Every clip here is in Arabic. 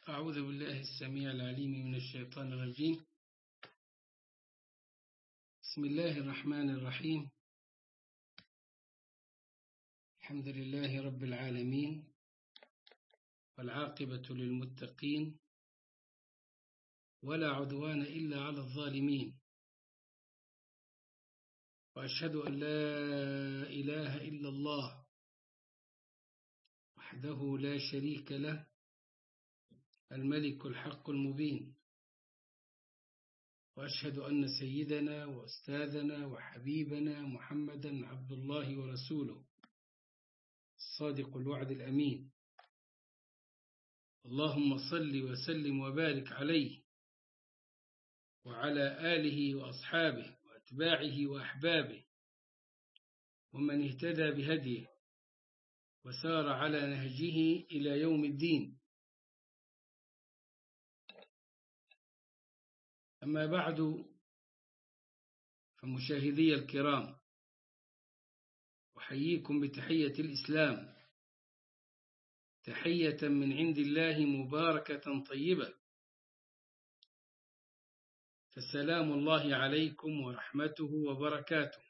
أعوذ بالله السميع العليم من الشيطان الرجيم. بسم الله الرحمن الرحيم. الحمد لله رب العالمين، والعاقبة للمتقين، ولا عدوان إلا على الظالمين، وأشهد أن لا إله إلا الله وحده لا شريك له، الملك الحق المبين، وأشهد أن سيدنا وأستاذنا وحبيبنا محمدا عبد الله ورسوله الصادق الوعد الأمين. اللهم صل وسلم وبارك عليه وعلى آله وأصحابه وأتباعه وأحبابه ومن اهتدى بهديه وسار على نهجه إلى يوم الدين. أما بعد، فمشاهدي الكرام، أحييكم بتحية الإسلام، تحية من عند الله مباركة طيبة، فالسلام الله عليكم ورحمته وبركاته.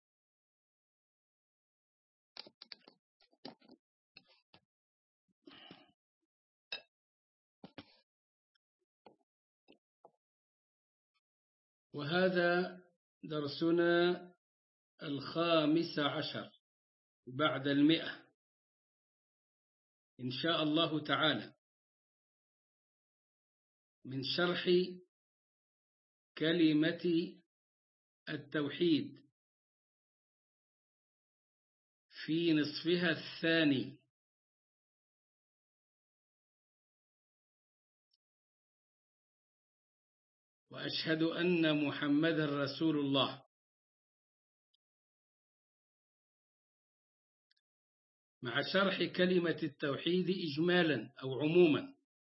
وهذا درسنا 15 بعد 100 إن شاء الله تعالى، من شرح كلمة التوحيد في نصفها الثاني. وأشهد أن محمد رسول الله. مع شرح كلمة التوحيد إجمالا أو عموما،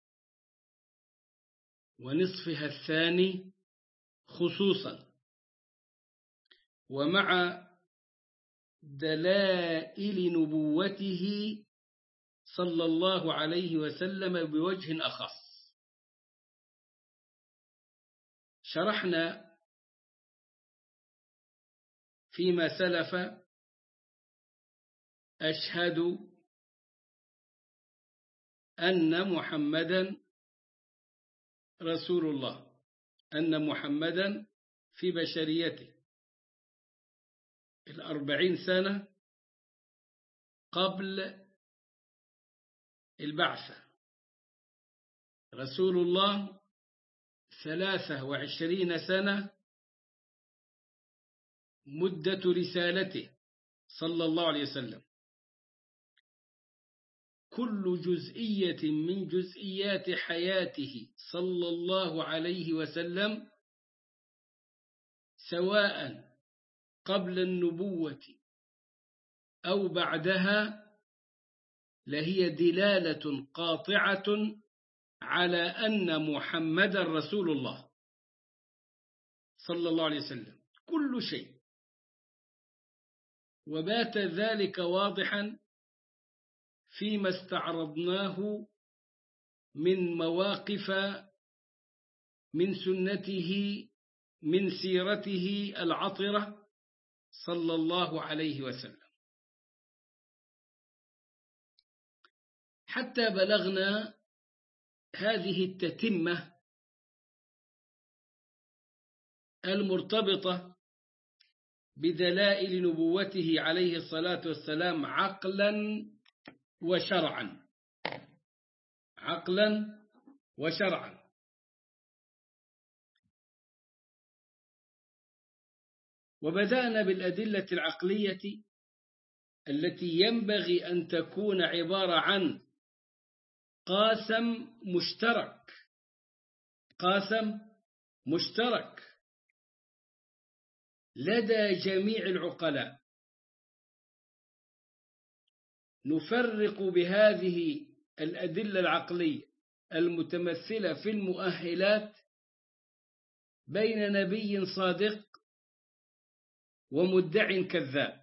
ونصفها الثاني خصوصا، ومع دلائل نبوته صلى الله عليه وسلم بوجه أخص. شرحنا فيما سلف أشهد أن محمدا رسول الله، أن محمدا في بشريته 40 سنة قبل البعثة، رسول الله 23 سنة مدة رسالته صلى الله عليه وسلم. كل جزئية من جزئيات حياته صلى الله عليه وسلم، سواء قبل النبوة أو بعدها، لهي دلالة قاطعة على أن محمد رسول الله صلى الله عليه وسلم، كل شيء. وبات ذلك واضحا فيما استعرضناه من مواقف من سنته، من سيرته العطرة صلى الله عليه وسلم، حتى بلغنا هذه التتمة المرتبطة بدلائل نبوته عليه الصلاة والسلام عقلا وشرعا، عقلا وشرعا. وبدأنا بالأدلة العقلية التي ينبغي أن تكون عبارة عن قاسم مشترك، قاسم مشترك لدى جميع العقلاء. نفرق بهذه الأدلة العقلية المتمثلة في المؤهلات بين نبي صادق ومدع كذاب.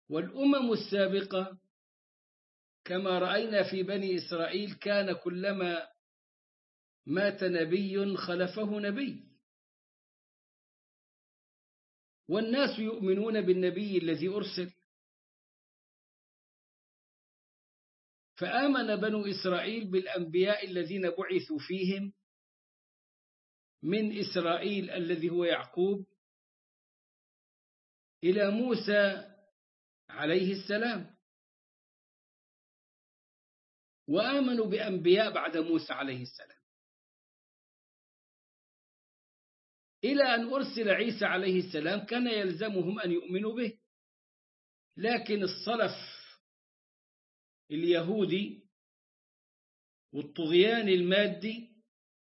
والأمم السابقة كما رأينا في بني إسرائيل كان كلما مات نبي خلفه نبي، والناس يؤمنون بالنبي الذي أرسل. فآمن بنو إسرائيل بالأنبياء الذين بعثوا فيهم، من إسرائيل الذي هو يعقوب إلى موسى عليه السلام، وآمنوا بأنبياء بعد موسى عليه السلام، إلى أن أرسل عيسى عليه السلام كان يلزمهم أن يؤمنوا به. لكن الصلف اليهودي والطغيان المادي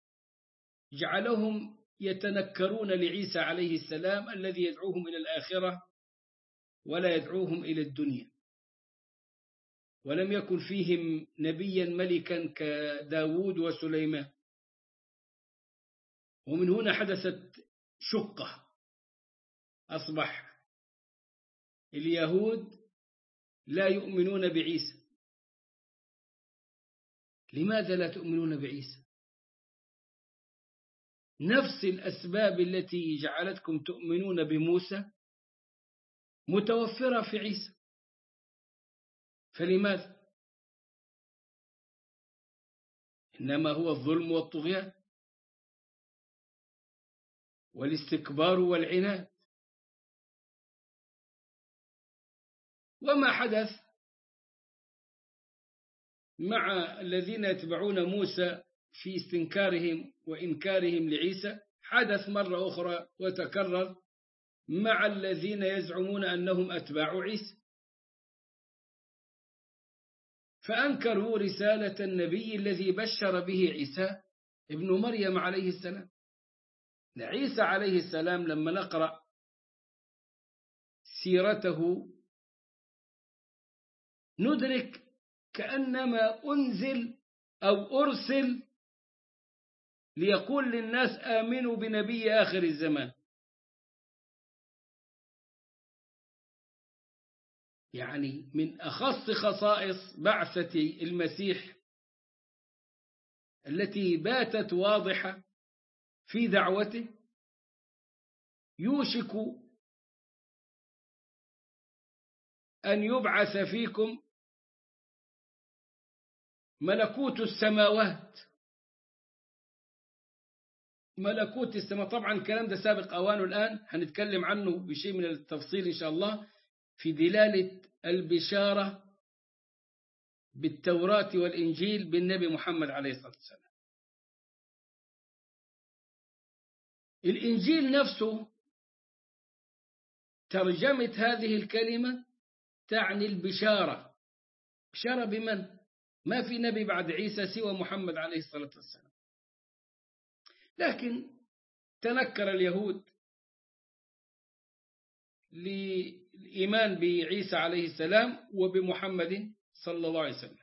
جعلهم يتنكرون لعيسى عليه السلام الذي يدعوهم إلى الآخرة ولا يدعوهم إلى الدنيا، ولم يكن فيهم نبيا ملكا كداود وسليمان. ومن هنا حدثت شقة، أصبح اليهود لا يؤمنون بعيسى. لماذا لا تؤمنون بعيسى؟ نفس الأسباب التي جعلتكم تؤمنون بموسى متوفرة في عيسى، فلماذا؟ إنما هو الظلم والطغيان والاستكبار والعناد. وما حدث مع الذين يتبعون موسى في استنكارهم وإنكارهم لعيسى حدث مرة أخرى وتكرر مع الذين يزعمون أنهم أتباع عيسى، فأنكروا رسالة النبي الذي بشر به عيسى ابن مريم عليه السلام. عيسى عليه السلام لما نقرأ سيرته ندرك كأنما أنزل أو أرسل ليقول للناس آمنوا بنبي آخر الزمان. يعني من أخص خصائص بعثة المسيح التي باتت واضحة في دعوته، يوشك أن يبعث فيكم ملكوت السماوات. ملكوت السماء طبعا الكلام ده سابق أوانه، الآن هنتكلم عنه بشيء من التفصيل إن شاء الله في دلالة البشارة بالتوراة والإنجيل بالنبي محمد عليه الصلاة والسلام. الإنجيل نفسه ترجمة هذه الكلمة تعني البشارة. بشارة بمن؟ ما في نبي بعد عيسى سوى محمد عليه الصلاة والسلام. لكن تنكر اليهود للإيمان بعيسى عليه السلام وبمحمد صلى الله عليه وسلم،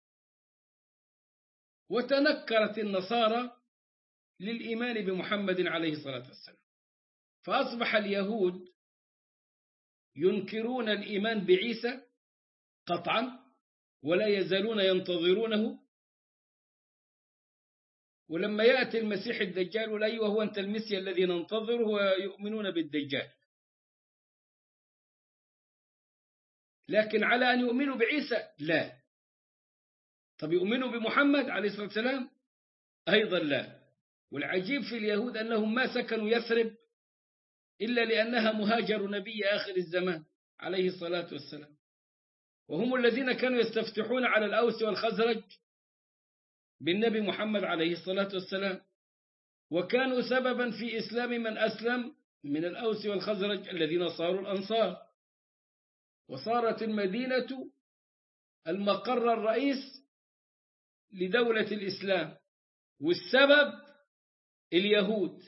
وتنكرت النصارى للإيمان بمحمد عليه الصلاة والسلام، فأصبح اليهود ينكرون الإيمان بعيسى قطعا ولا يزالون ينتظرونه، ولما يأتي المسيح الدجال ولا أيوه هو أنت المسيح الذي ننتظره ويؤمنون بالدجال. لكن على أن يؤمنوا بعيسى لا. طب يؤمنوا بمحمد عليه الصلاة والسلام أيضا لا. والعجيب في اليهود أنهم ما سكنوا يثرب إلا لأنها مهاجر نبي آخر الزمان عليه الصلاة والسلام، وهم الذين كانوا يستفتحون على الأوس والخزرج بالنبي محمد عليه الصلاة والسلام، وكانوا سببا في إسلام من أسلم من الأوس والخزرج الذين صاروا الأنصار، وصارت المدينة المقر الرئيس لدولة الإسلام، والسبب اليهود.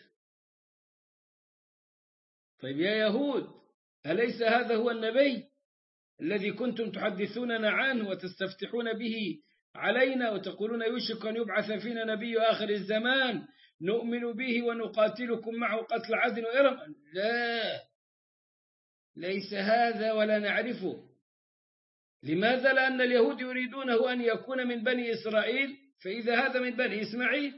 طيب يا يهود، أليس هذا هو النبي الذي كنتم تحدثوننا عنه وتستفتحون به علينا وتقولون يوشك أن يبعث فينا نبي آخر الزمان نؤمن به ونقاتلكم معه قتل عاد وإرم؟ لا، ليس هذا ولا نعرفه. لماذا؟ لأن اليهود يريدونه أن يكون من بني إسرائيل، فإذا هذا من بني إسماعيل.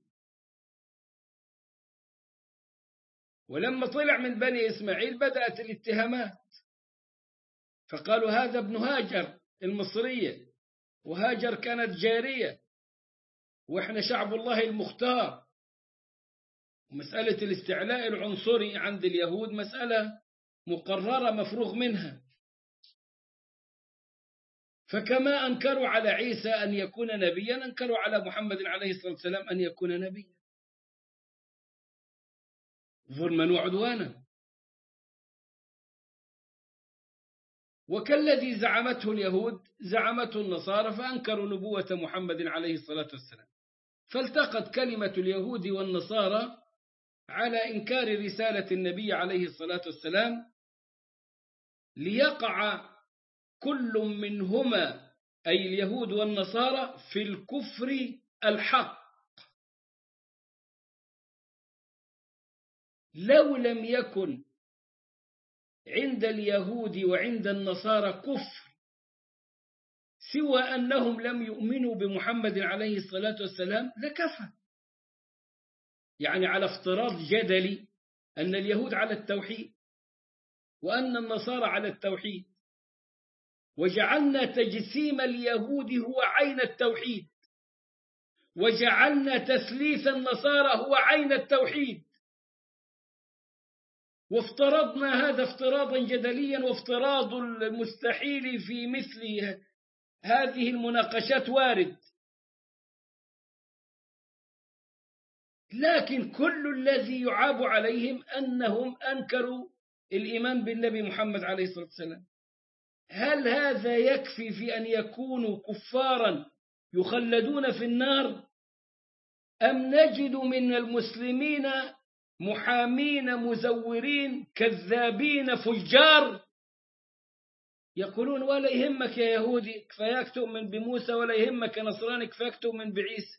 ولما طلع من بني إسماعيل بدأت الاتهامات، فقالوا هذا ابن هاجر المصرية، وهاجر كانت جارية، وإحنا شعب الله المختار. مسألة الاستعلاء العنصري عند اليهود مسألة مقررة مفروغ منها. فكما أنكروا على عيسى أن يكون نبيا، أنكروا على محمد عليه الصلاة والسلام أن يكون نبيا، ظلما وعدوانا. وكالذي زعمته اليهود زعمته النصارى، فأنكروا نبوة محمد عليه الصلاة والسلام. فالتقت كلمة اليهود والنصارى على إنكار رسالة النبي عليه الصلاة والسلام، ليقع كل منهما أي اليهود والنصارى في الكفر الحق. لو لم يكن عند اليهود وعند النصارى كفر سوى أنهم لم يؤمنوا بمحمد عليه الصلاة والسلام لكفى. يعني على افتراض جدلي أن اليهود على التوحيد وأن النصارى على التوحيد، وجعلنا تجسيم اليهود هو عين التوحيد، وجعلنا تثليث النصارى هو عين التوحيد، وافترضنا هذا افتراضا جدليا، وافتراض المستحيل في مثل هذه المناقشات وارد. لكن كل الذي يعاب عليهم أنهم أنكروا الإيمان بالنبي محمد عليه الصلاة والسلام. هل هذا يكفي في أن يكونوا كفارا يخلدون في النار؟ أم نجد من المسلمين محامين مزورين كذابين فجار يقولون ولا يهمك يا يهودي كفاياك تؤمن بموسى، ولا يهمك يا نصراني كفاياك تؤمن بعيسى؟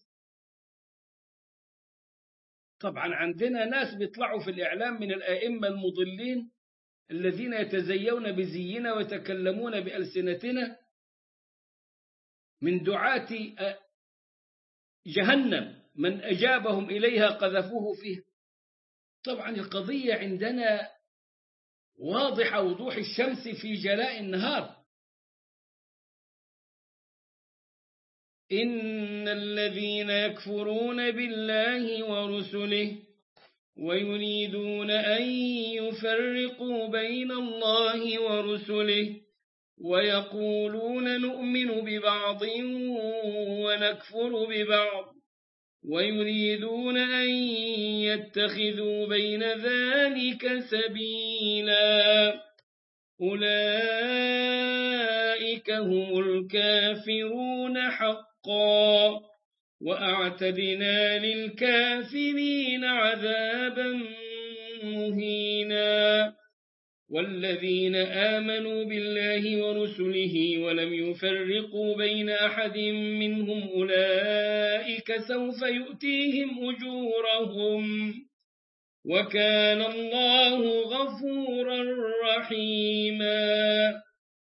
طبعا عندنا ناس بيطلعوا في الإعلام من الآئمة المضلين الذين يتزيون بزينا ويتكلمون بألسنتنا، من دعاة جهنم من أجابهم إليها قذفوه فيه. طبعا القضية عندنا واضحة وضوح الشمس في جلاء النهار. إن الذين يكفرون بالله ورسله ويريدون أن يفرقوا بين الله ورسله ويقولون نؤمن ببعض ونكفر ببعض ويريدون أن يتخذوا بين ذلك سبيلا أولئك هم الكافرون حقا وأعتدنا للكافرين عذابا مهينا. والذين آمنوا بالله ورسله ولم يفرقوا بين أحد منهم أولئك سوف يؤتيهم أجورهم وكان الله غفورا رحيما.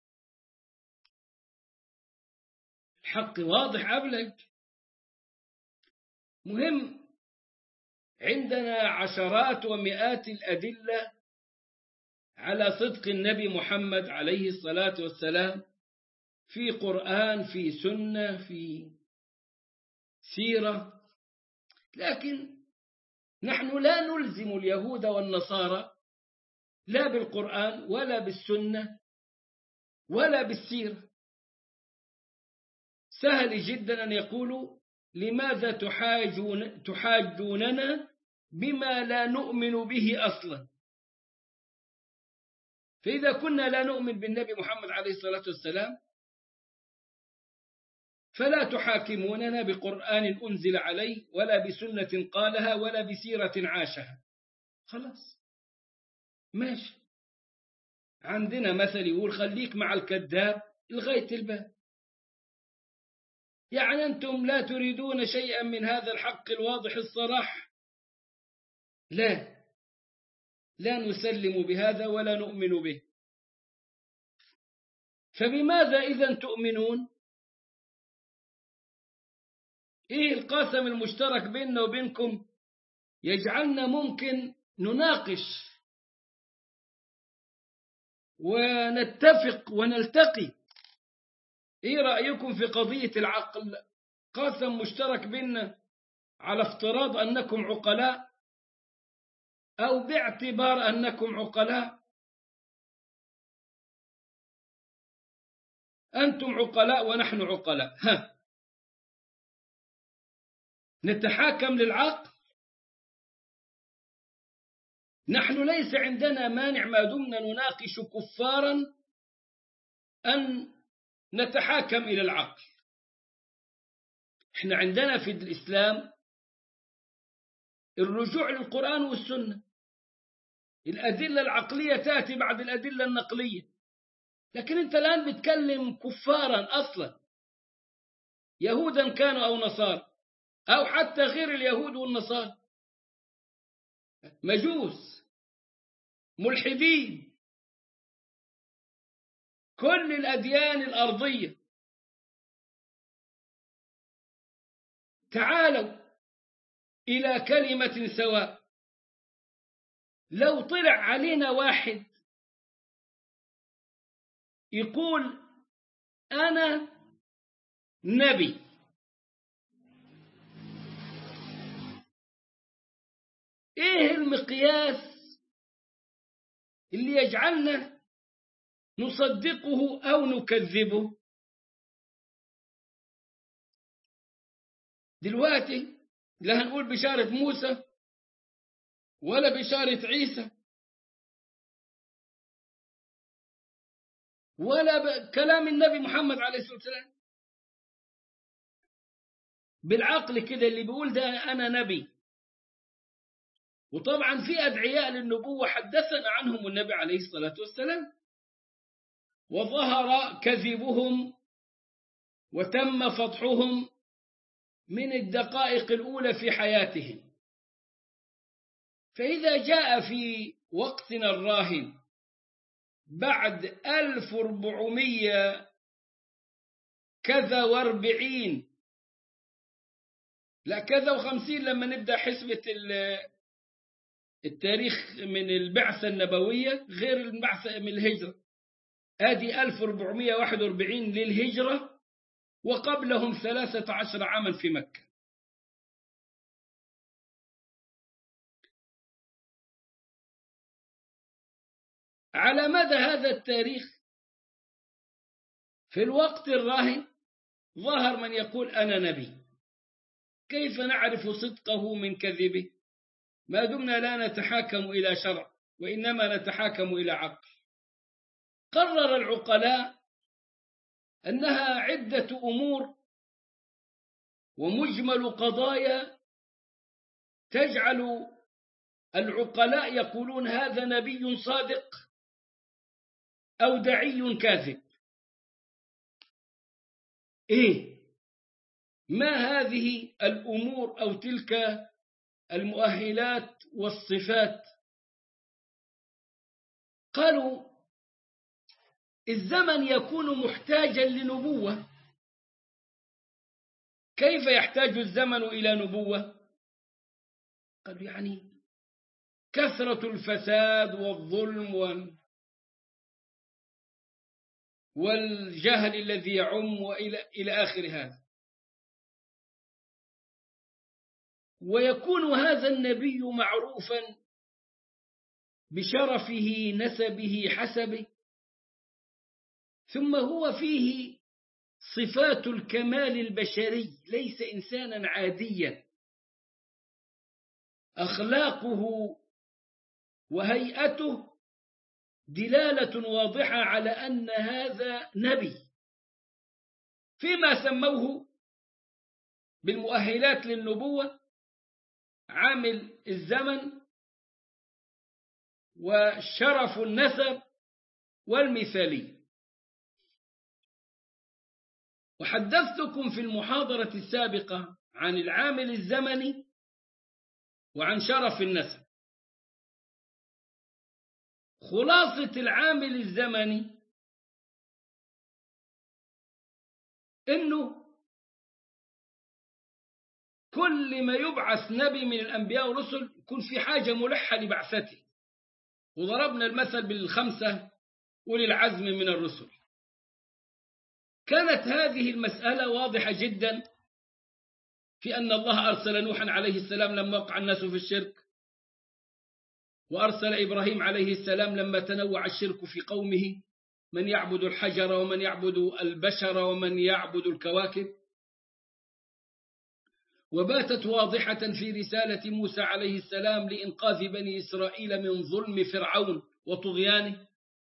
الحق واضح أبلج. مهم، عندنا عشرات ومئات الأدلة على صدق النبي محمد عليه الصلاة والسلام، في قرآن، في سنة، في سيرة. لكن نحن لا نلزم اليهود والنصارى لا بالقرآن ولا بالسنة ولا بالسيرة. سهل جدا أن يقولوا لماذا تحاجوننا بما لا نؤمن به أصلا؟ فإذا كنا لا نؤمن بالنبي محمد عليه الصلاة والسلام فلا تحاكموننا بقرآن أنزل عليه ولا بسنة قالها ولا بسيرة عاشها. خلاص ماشي. عندنا مثل يقول خليك مع الكذاب لغاية الباب. يعني أنتم لا تريدون شيئا من هذا الحق الواضح الصراح؟ لا نسلم بهذا ولا نؤمن به. فبماذا إذن تؤمنون؟ إيه القاسم المشترك بيننا وبينكم يجعلنا ممكن نناقش ونتفق ونلتقي؟ إيه رأيكم في قضية العقل؟ قاسم مشترك بيننا على افتراض أنكم عقلاء أو باعتبار أنكم عقلاء. أنتم عقلاء ونحن عقلاء، نتحاكم للعقل. نحن ليس عندنا مانع ما دمنا نناقش كفارا أن نتحاكم إلى العقل. احنا عندنا في الإسلام الرجوع للقرآن والسنة. الأدلة العقلية تأتي بعد الأدلة النقلية. لكن أنت الآن بتكلم كفارا أصلا، يهودا كانوا أو نصارى، أو حتى غير اليهود والنصارى، مجوس، ملحدين، كل الأديان الأرضية. تعالوا إلى كلمة سواء. لو طلع علينا واحد يقول أنا نبي، إيه المقياس اللي يجعلنا نصدقه أو نكذبه؟ دلوقتي لا هنقول بشارة موسى ولا بشارة عيسى ولا كلام النبي محمد عليه الصلاة والسلام. بالعقل كده اللي بيقول ده أنا نبي. وطبعا في أدعياء للنبوة حدثنا عنهم النبي عليه الصلاة والسلام، وظهر كذبهم وتم فضحهم من الدقائق الأولى في حياتهم. فإذا جاء في وقتنا الراهن بعد 1400 كذا و40، لا كذا و50 لما نبدأ حسبة التاريخ من البعثة النبوية غير البعثة من الهجرة، هذه 1441 للهجرة، وقبلهم 13 عاما في مكة. على مدى هذا التاريخ في الوقت الراهن ظهر من يقول أنا نبي. كيف نعرف صدقه من كذبه ما دمنا لا نتحاكم إلى شرع وإنما نتحاكم إلى عقل؟ قرر العقلاء أنها عدة أمور ومجمل قضايا تجعل العقلاء يقولون هذا نبي صادق أو دعي كاذب. إيه؟ ما هذه الأمور أو تلك المؤهلات والصفات؟ قالوا الزمن يكون محتاجا لنبوة. كيف يحتاج الزمن إلى نبوة؟ قالوا يعني كثرة الفساد والظلم والجهل الذي يعم إلى آخر هذا، ويكون هذا النبي معروفا بشرفه نسبه حسبه، ثم هو فيه صفات الكمال البشري، ليس إنسانا عاديا، أخلاقه وهيئته دلالة واضحة على أن هذا نبي، فيما سموه بالمؤهلات للنبوة: عامل الزمن وشرف النسب والمثالي. وحدثتكم في المحاضرة السابقة عن العامل الزمني وعن شرف النسب. خلاصة العامل الزمني إنه كل ما يبعث نبي من الأنبياء والرسل يكون في حاجة ملحة لبعثته، وضربنا المثل بالخمسة أولي العزم من الرسل. كانت هذه المسألة واضحة جدا في أن الله أرسل نوحا عليه السلام لما وقع الناس في الشرك، وأرسل إبراهيم عليه السلام لما تنوع الشرك في قومه، من يعبد الحجر ومن يعبد البشر ومن يعبد الكواكب. وباتت واضحة في رسالة موسى عليه السلام لإنقاذ بني إسرائيل من ظلم فرعون وطغيانه.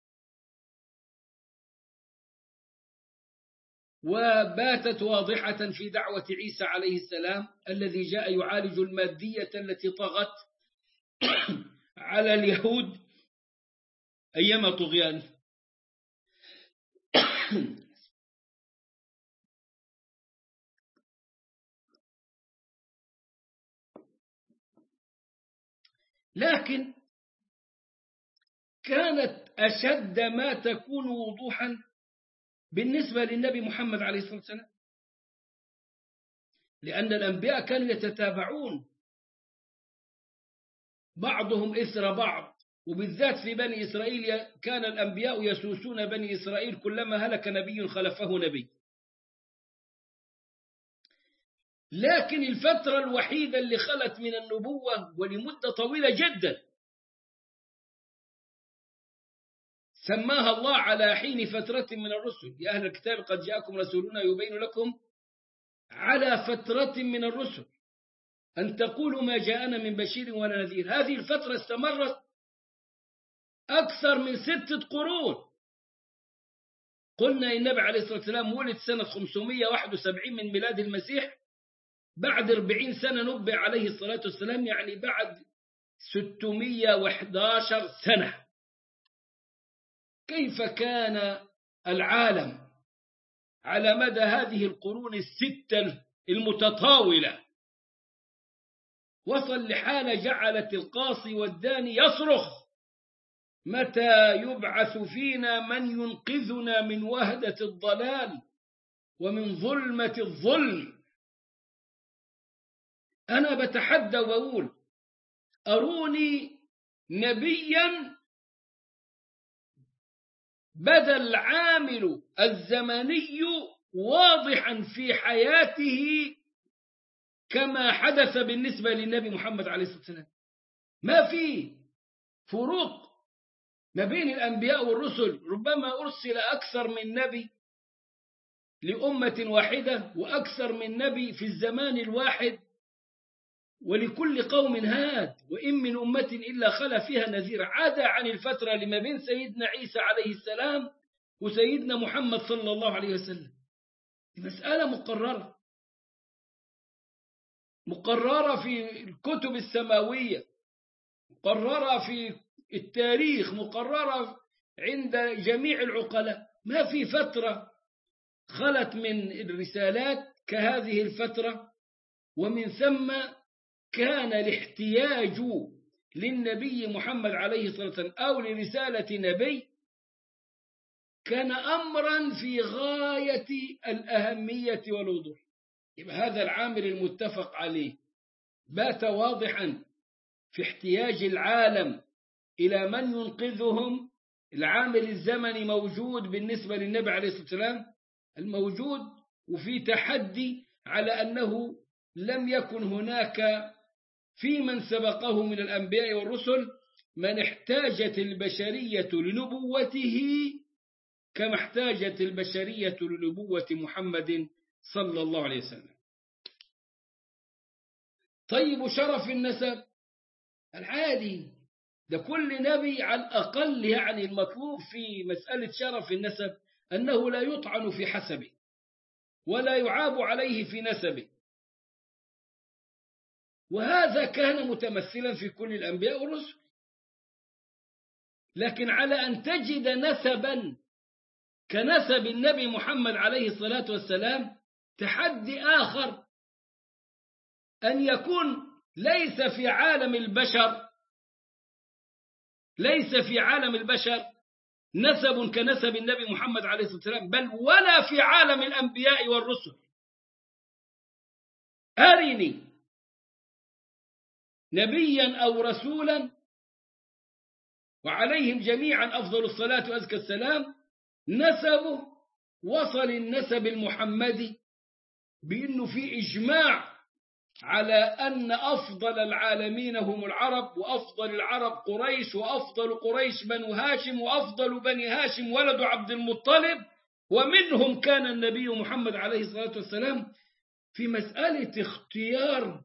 وباتت واضحة في دعوة عيسى عليه السلام الذي جاء يعالج المادية التي طغت على اليهود أيام طغيانه. لكن كانت أشد ما تكون وضوحا بالنسبة للنبي محمد عليه الصلاة والسلام، لأن الأنبياء كانوا يتتابعون بعضهم إثر بعض، وبالذات في بني إسرائيل كان الأنبياء يسوسون بني إسرائيل، كلما هلك نبي خلفه نبي. لكن الفترة الوحيدة اللي خلت من النبوة ولمدة طويلة جدا سماها الله على حين فترة من الرسل، يا أهل الكتاب قد جاءكم رسولنا يبين لكم على فترة من الرسل أن تقولوا ما جاءنا من بشير ولا نذير. هذه الفترة استمرت أكثر من 6 قرون. قلنا النبي عليه الصلاة والسلام ولد سنة 571 من ميلاد المسيح، بعد 40 سنة نبئ عليه الصلاة والسلام، يعني بعد 611 سنة. كيف كان العالم على مدى هذه القرون ال6 المتطاولة؟ وصل لحالة جعلت القاصي والداني يصرخ متى يبعث فينا من ينقذنا من وهدة الضلال ومن ظلمة الظلم. أنا بتحدى وأقول أروني نبيا بدا العامل الزمني واضحا في حياته كما حدث بالنسبة للنبي محمد عليه الصلاة والسلام. ما في فروق ما بين الأنبياء والرسل، ربما أرسل أكثر من نبي لأمة واحدة وأكثر من نبي في الزمان الواحد، ولكل قوم هاد، وإن من أمة إلا خلا فيها نذير. عدا عن الفترة لما بين سيدنا عيسى عليه السلام وسيدنا محمد صلى الله عليه وسلم. مسألة مقررة في الكتب السماوية، مقررة في التاريخ، مقررة عند جميع العقلاء. ما في فترة خلت من الرسالات كهذه الفترة، ومن ثم كان الاحتياج للنبي محمد عليه الصلاة والسلام أو لرسالة نبي كان أمرا في غاية الأهمية والوضوح. يبقى هذا العامل المتفق عليه بات واضحا في احتياج العالم إلى من ينقذهم. العامل الزمني موجود بالنسبة للنبي عليه الصلاة والسلام الموجود، وفي تحدي على أنه لم يكن هناك في من سبقه من الأنبياء والرسل من احتاجت البشرية لنبوته كما احتاجت البشرية لنبوة محمد صلى الله عليه وسلم. طيب شرف النسب العادي ده كل نبي على الأقل، يعني المطلوب في مسألة شرف النسب أنه لا يطعن في حسبه ولا يعاب عليه في نسبه، وهذا كان متمثلا في كل الأنبياء والرسل. لكن على أن تجد نسبا كنسب النبي محمد عليه الصلاة والسلام تحدي آخر، أن يكون ليس في عالم البشر نسب كنسب النبي محمد عليه الصلاة والسلام، بل ولا في عالم الأنبياء والرسل. أرني نبيا أو رسولا وعليهم جميعا أفضل الصلاة وأزكى السلام نسبه وصل النسب المحمدي بأنه في إجماع على أن أفضل العالمين هم العرب، وأفضل العرب قريش، وأفضل قريش بنو هاشم، وأفضل بني هاشم ولد عبد المطلب، ومنهم كان النبي محمد عليه الصلاة والسلام. في مسألة اختيار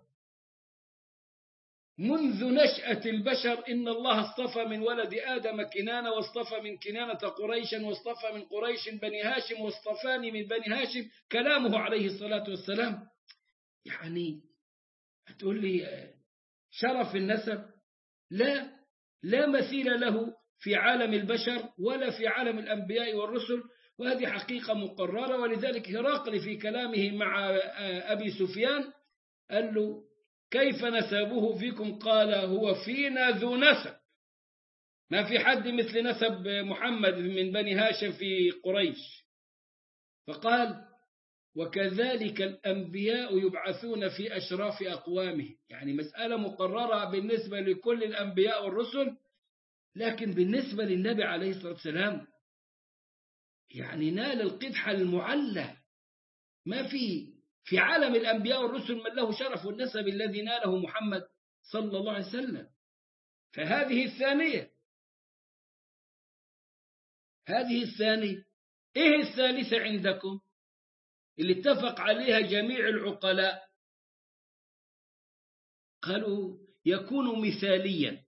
منذ نشأة البشر، إن الله اصطفى من ولد آدم كنانة، واصطفى من كنانة قريشا، واصطفى من قريش بني هاشم، واصطفاني من بني هاشم، كلامه عليه الصلاة والسلام. يعني هتقول لي شرف النسب؟ لا مثيل له في عالم البشر ولا في عالم الأنبياء والرسل، وهذه حقيقة مقررة. ولذلك هرقل في كلامه مع أبي سفيان قال له: كيف نسبه فيكم؟ قال: هو فينا ذو نسب، ما في حد مثل نسب محمد من بني هاشم في قريش. فقال: وكذلك الأنبياء يبعثون في أشراف أقوامه. يعني مسألة مقررة بالنسبة لكل الأنبياء والرسل، لكن بالنسبة للنبي عليه الصلاة والسلام يعني نال القدح المعلى. ما في عالم الأنبياء والرسل من له شرف النسب الذي ناله محمد صلى الله عليه وسلم. فهذه الثانية. هذه الثانية. إيه الثالثة عندكم اللي اتفق عليها جميع العقلاء؟ قالوا: يكون مثاليا.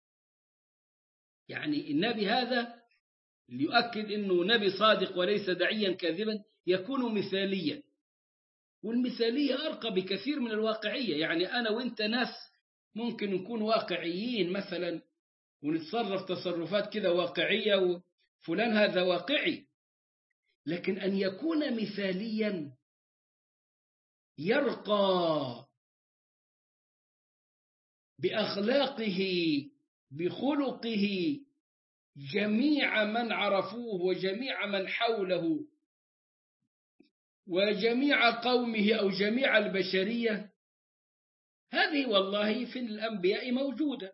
يعني النبي هذا ليؤكد أنه نبي صادق وليس داعيا كاذبا، يكون مثاليا. والمثالية أرقى بكثير من الواقعية. يعني أنا وإنت ناس ممكن نكون واقعيين مثلا ونتصرف تصرفات كده واقعية، وفلان هذا واقعي، لكن أن يكون مثاليا يرقى بأخلاقه بخلقه جميع من عرفوه وجميع من حوله وجميع قومه أو جميع البشرية. هذه والله في الأنبياء موجودة.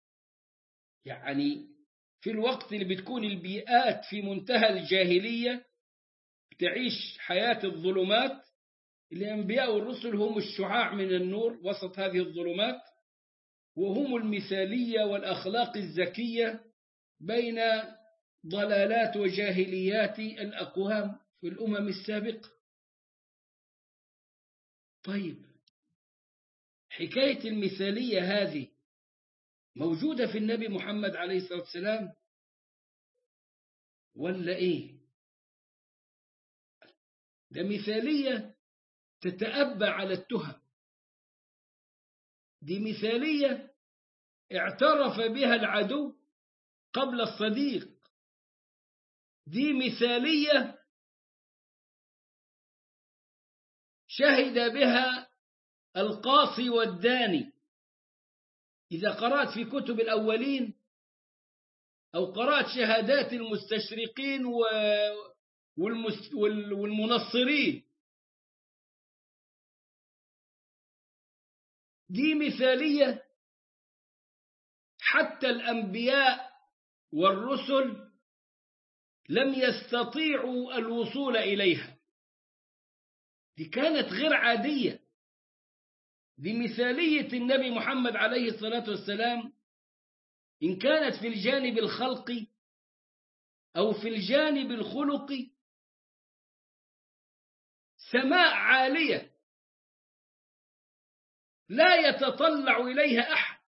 يعني في الوقت اللي بتكون البيئات في منتهى الجاهلية تعيش حياة الظلمات، الأنبياء والرسل هم الشعاع من النور وسط هذه الظلمات، وهم المثالية والأخلاق الزكية بين ضلالات وجاهليات الأقوام في الأمم السابقة. طيب، حكاية المثالية هذه موجودة في النبي محمد عليه الصلاة والسلام ولا إيه؟ ده مثالية تتأبى على التهم، دي مثالية اعترف بها العدو قبل الصديق، دي مثالية شهد بها القاصي والداني. إذا قرأت في كتب الأولين أو قرأت شهادات المستشرقين والمنصرين، دي مثالية حتى الأنبياء والرسل لم يستطيعوا الوصول إليها. دي كانت غير عادية. دي مثالية النبي محمد عليه الصلاة والسلام، إن كانت في الجانب الخلقي أو في الجانب الخلقي، سماء عالية لا يتطلع إليها أحد.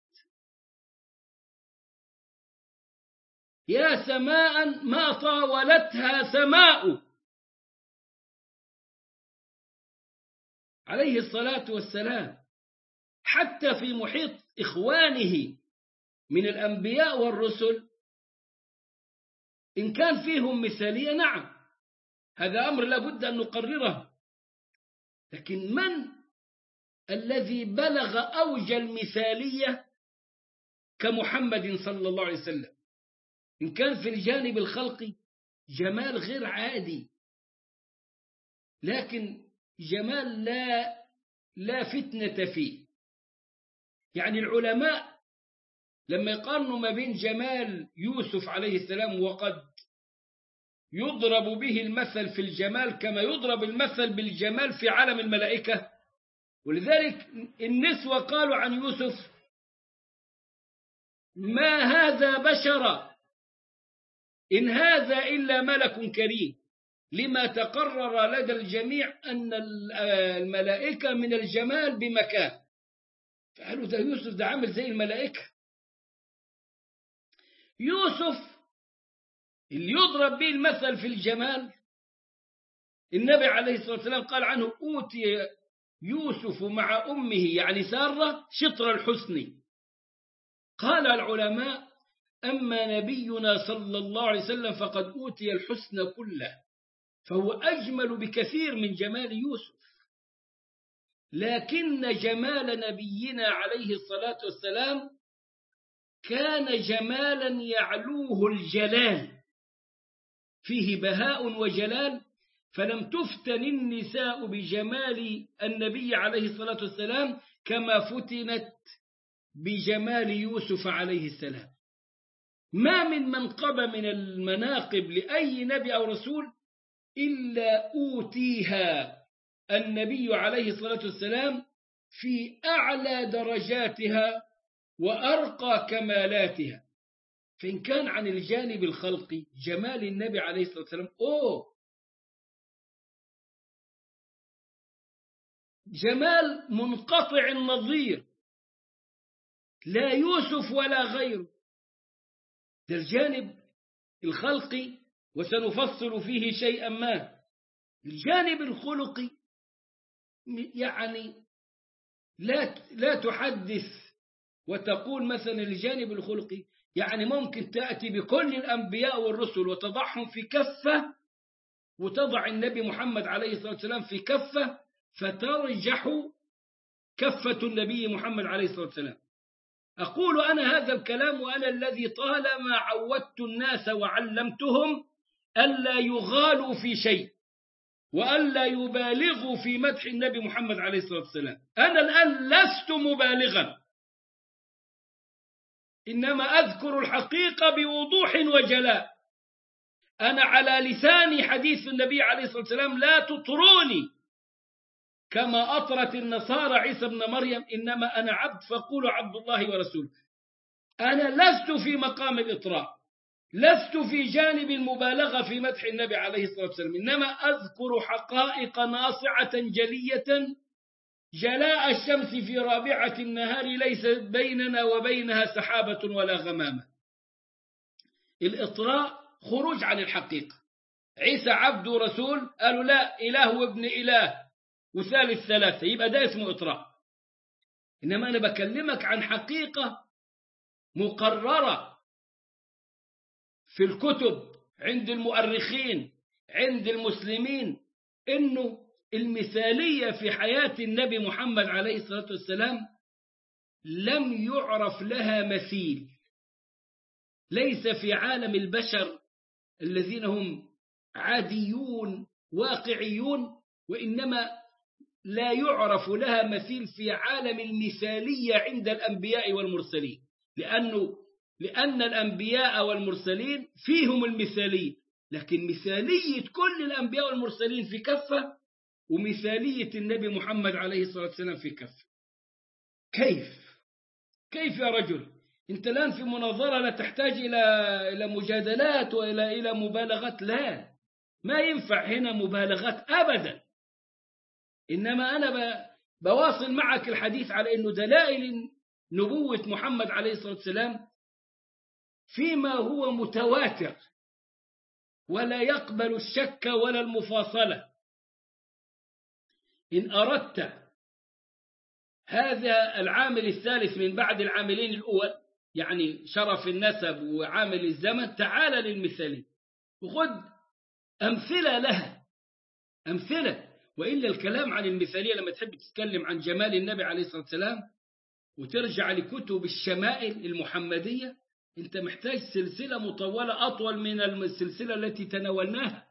يا سماء ما طاولتها سماء. عليه الصلاة والسلام حتى في محيط إخوانه من الأنبياء والرسل إن كان فيهم مثالية، نعم، هذا أمر لابد أن نقرره، لكن من الذي بلغ أوج المثالية كمحمد صلى الله عليه وسلم؟ إن كان في الجانب الخلقي جمال غير عادي، لكن جمال لا فتنة فيه. يعني العلماء لما يقارنوا ما بين جمال يوسف عليه السلام، وقد يضرب به المثل في الجمال كما يضرب المثل بالجمال في عالم الملائكة. ولذلك النسوة قالوا عن يوسف: ما هذا بشرا إن هذا إلا ملك كريم، لما تقرر لدى الجميع أن الملائكة من الجمال بمكان، فقالوا ده يوسف ده عامل زي الملائكة. يوسف اللي يضرب به المثل في الجمال، النبي عليه الصلاة والسلام قال عنه: أوتي يوسف مع أمه يعني سارة شطر الحسن. قال العلماء: أما نبينا صلى الله عليه وسلم فقد أوتي الحسن كله، فهو أجمل بكثير من جمال يوسف. لكن جمال نبينا عليه الصلاة والسلام كان جمالا يعلوه الجلال، فيه بهاء وجلال، فلم تفتن النساء بجمال النبي عليه الصلاة والسلام كما فتنت بجمال يوسف عليه السلام. ما من منقبة من المناقب لأي نبي أو رسول إلا أوتيها النبي عليه الصلاة والسلام في أعلى درجاتها وأرقى كمالاتها. فإن كان عن الجانب الخلقي جمال النبي عليه الصلاة والسلام جمال منقطع النظير، لا يوسف ولا غيره. ده الجانب الخلقي، وسنفصل فيه شيئا ما. الجانب الخلقي يعني لا تحدث وتقول مثلا الجانب الخلقي، يعني ممكن تأتي بكل الأنبياء والرسل وتضعهم في كفة، وتضع النبي محمد عليه الصلاة والسلام في كفة، فترجح كفة النبي محمد عليه الصلاة والسلام. أقول أنا هذا الكلام وأنا الذي طالما عودت الناس وعلمتهم ألا يغالوا في شيء وألا يبالغوا في مدح النبي محمد عليه الصلاة والسلام. أنا الآن لست مبالغا، إنما أذكر الحقيقة بوضوح وجلاء. أنا على لساني حديث النبي عليه الصلاة والسلام: لا تطروني كما أطرت النصارى عيسى بن مريم، إنما أنا عبد فقولوا عبد الله ورسوله. أنا لست في مقام الإطراء، لست في جانب المبالغة في مدح النبي عليه الصلاة والسلام، إنما أذكر حقائق ناصعة جلية جلاء الشمس في رابعة النهار ليس بيننا وبينها سحابة ولا غمامة. الإطراء خروج عن الحقيقة. عيسى عبد ورسول، قالوا لا، إله وابن إله وثالث ثلاثة، يبقى ده اسمه إطراء. إنما أنا بكلمك عن حقيقة مقررة في الكتب عند المؤرخين عند المسلمين، إنه المثالية في حياة النبي محمد عليه الصلاة والسلام لم يعرف لها مثيل، ليس في عالم البشر الذين هم عاديون واقعيون، وإنما لا يعرف لها مثيل في عالم المثالية عند الأنبياء والمرسلين، لأن الأنبياء والمرسلين فيهم المثالية، لكن مثالية كل الأنبياء والمرسلين في كفة، ومثالية النبي محمد عليه الصلاة والسلام في كفة. كيف يا رجل؟ أنت الآن في مناظرة لا تحتاج إلى مجادلات وإلى مبالغات، لا، ما ينفع هنا مبالغات أبدا. إنما أنا بواصل معك الحديث على أنه دلائل نبوة محمد عليه الصلاة والسلام فيما هو متواتر ولا يقبل الشك ولا المفاصلة. إن أردت هذا العامل الثالث من بعد العاملين الأول، يعني شرف النسب وعامل الزمن، تعال للمثالية وخذ أمثلة لها، أمثلة. وإلا الكلام عن المثالية لما تحب تتكلم عن جمال النبي عليه الصلاة والسلام وترجع لكتب الشمائل المحمدية، أنت محتاج سلسلة مطولة أطول من السلسلة التي تناولناها.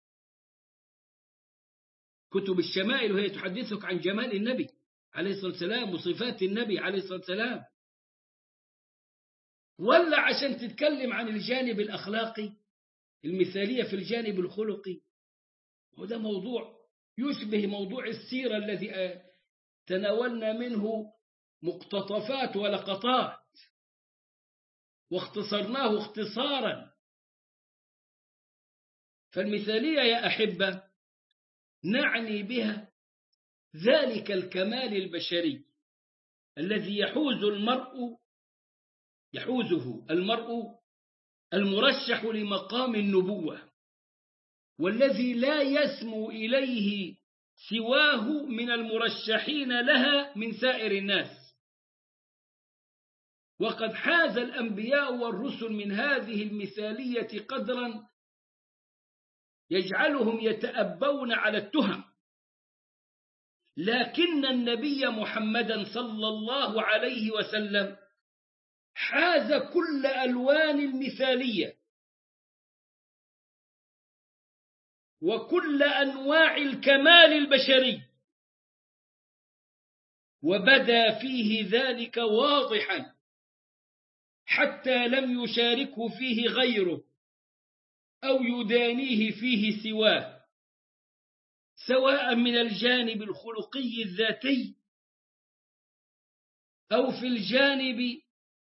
كتب الشمائل وهي تحدثك عن جمال النبي عليه الصلاة والسلام وصفات النبي عليه الصلاة والسلام، ولا عشان تتكلم عن الجانب الأخلاقي المثالية في الجانب الخلقي. وده موضوع يشبه موضوع السيرة الذي تناولنا منه مقتطفات ولقطات واختصرناه اختصارا. فالمثالية يا أحبة نعني بها ذلك الكمال البشري الذي يحوزه المرء المرشح لمقام النبوة، والذي لا يسمو إليه سواه من المرشحين لها من سائر الناس. وقد حاز الأنبياء والرسل من هذه المثالية قدرا يجعلهم يتأبون على التهم، لكن النبي محمدا صلى الله عليه وسلم حاز كل ألوان المثالية وكل أنواع الكمال البشري، وبدا فيه ذلك واضحا حتى لم يشاركه فيه غيره أو يدانيه فيه سواه، سواء من الجانب الخلقي الذاتي أو في الجانب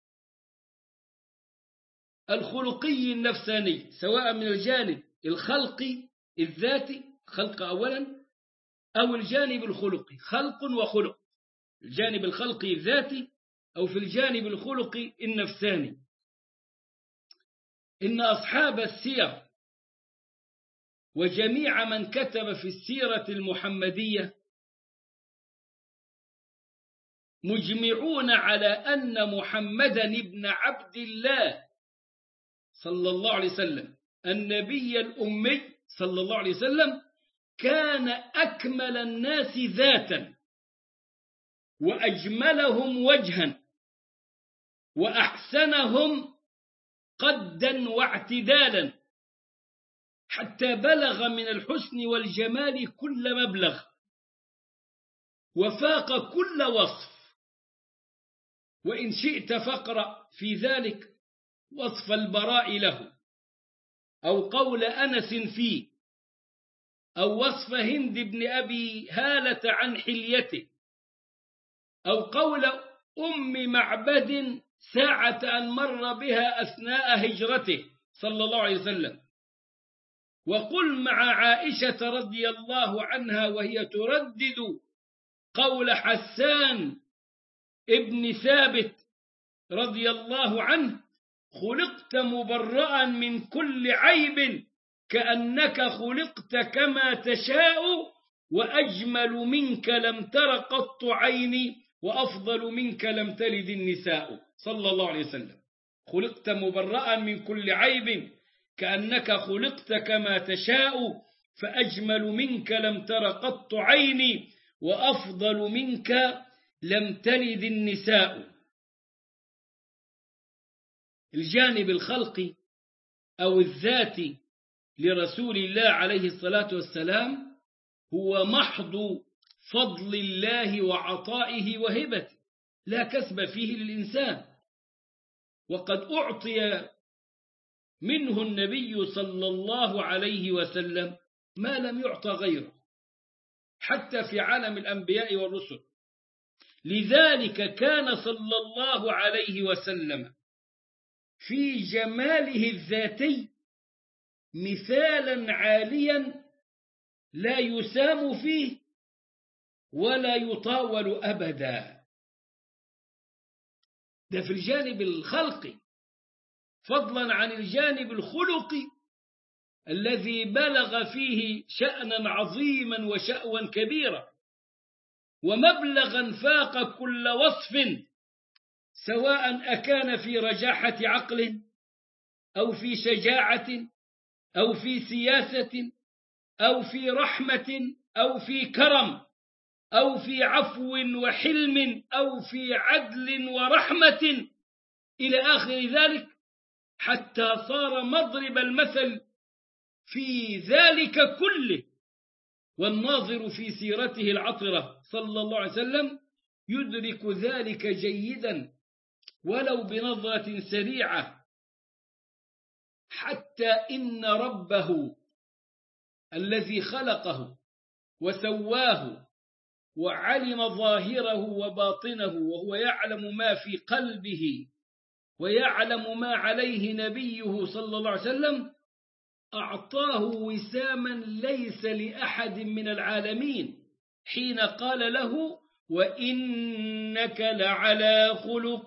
الخلقي النفساني، سواء من الجانب الخلقي الذاتي خلق أولا أو الجانب الخلقي خلق وخلق، الجانب الخلقي الذاتي أو في الجانب الخلقي النفساني. إن أصحاب السير وجميع من كتب في السيرة المحمدية مجمعون على أن محمدا ابن عبد الله صلى الله عليه وسلم النبي الأمي صلى الله عليه وسلم كان أكمل الناس ذاتا وأجملهم وجها وأحسنهم قدا واعتدالا، حتى بلغ من الحسن والجمال كل مبلغ وفاق كل وصف. وإن شئت فاقرأ في ذلك وصف البراء له، أو قول أنس فيه، أو وصف هند بن أبي هالة عن حليته، أو قول أم معبد ساعة أن مر بها أثناء هجرته صلى الله عليه وسلم. وقل مع عائشة رضي الله عنها وهي تردد قول حسان ابن ثابت رضي الله عنه: خلقت مبرأ من كل عيب كأنك خلقت كما تشاء وأجمل منك لم تر قط عيني وأفضل منك لم تلد النساء صلى الله عليه وسلم. خلقت مبرأ من كل عيب كأنك خلقت كما تشاء فأجمل منك لم تر قط عيني وأفضل منك لم تلد النساء. الجانب الخلقي أو الذاتي لرسول الله عليه الصلاة والسلام هو محض فضل الله وعطائه وهبته، لا كسب فيه للإنسان. وقد أعطي منه النبي صلى الله عليه وسلم ما لم يعطى غيره حتى في عالم الأنبياء والرسل. لذلك كان صلى الله عليه وسلم في جماله الذاتي مثالا عاليا لا يسام فيه ولا يطاول أبدا. ده في الجانب الخلقي، فضلا عن الجانب الخلقي الذي بلغ فيه شأنا عظيما وشأوا كبيرا ومبلغا فاق كل وصف، سواء أكان في رجاحة عقل أو في شجاعة أو في سياسة أو في رحمة أو في كرم أو في عفو وحلم أو في عدل ورحمة إلى آخر ذلك. حتى صار مضرب المثل في ذلك كله. والناظر في سيرته العطرة صلى الله عليه وسلم يدرك ذلك جيدا ولو بنظرة سريعة، حتى إن ربه الذي خلقه وسواه وعلم ظاهره وباطنه، وهو يعلم ما في قلبه ويعلم ما عليه نبيه صلى الله عليه وسلم، أعطاه وساما ليس لأحد من العالمين حين قال له: وإنك لعلى خلق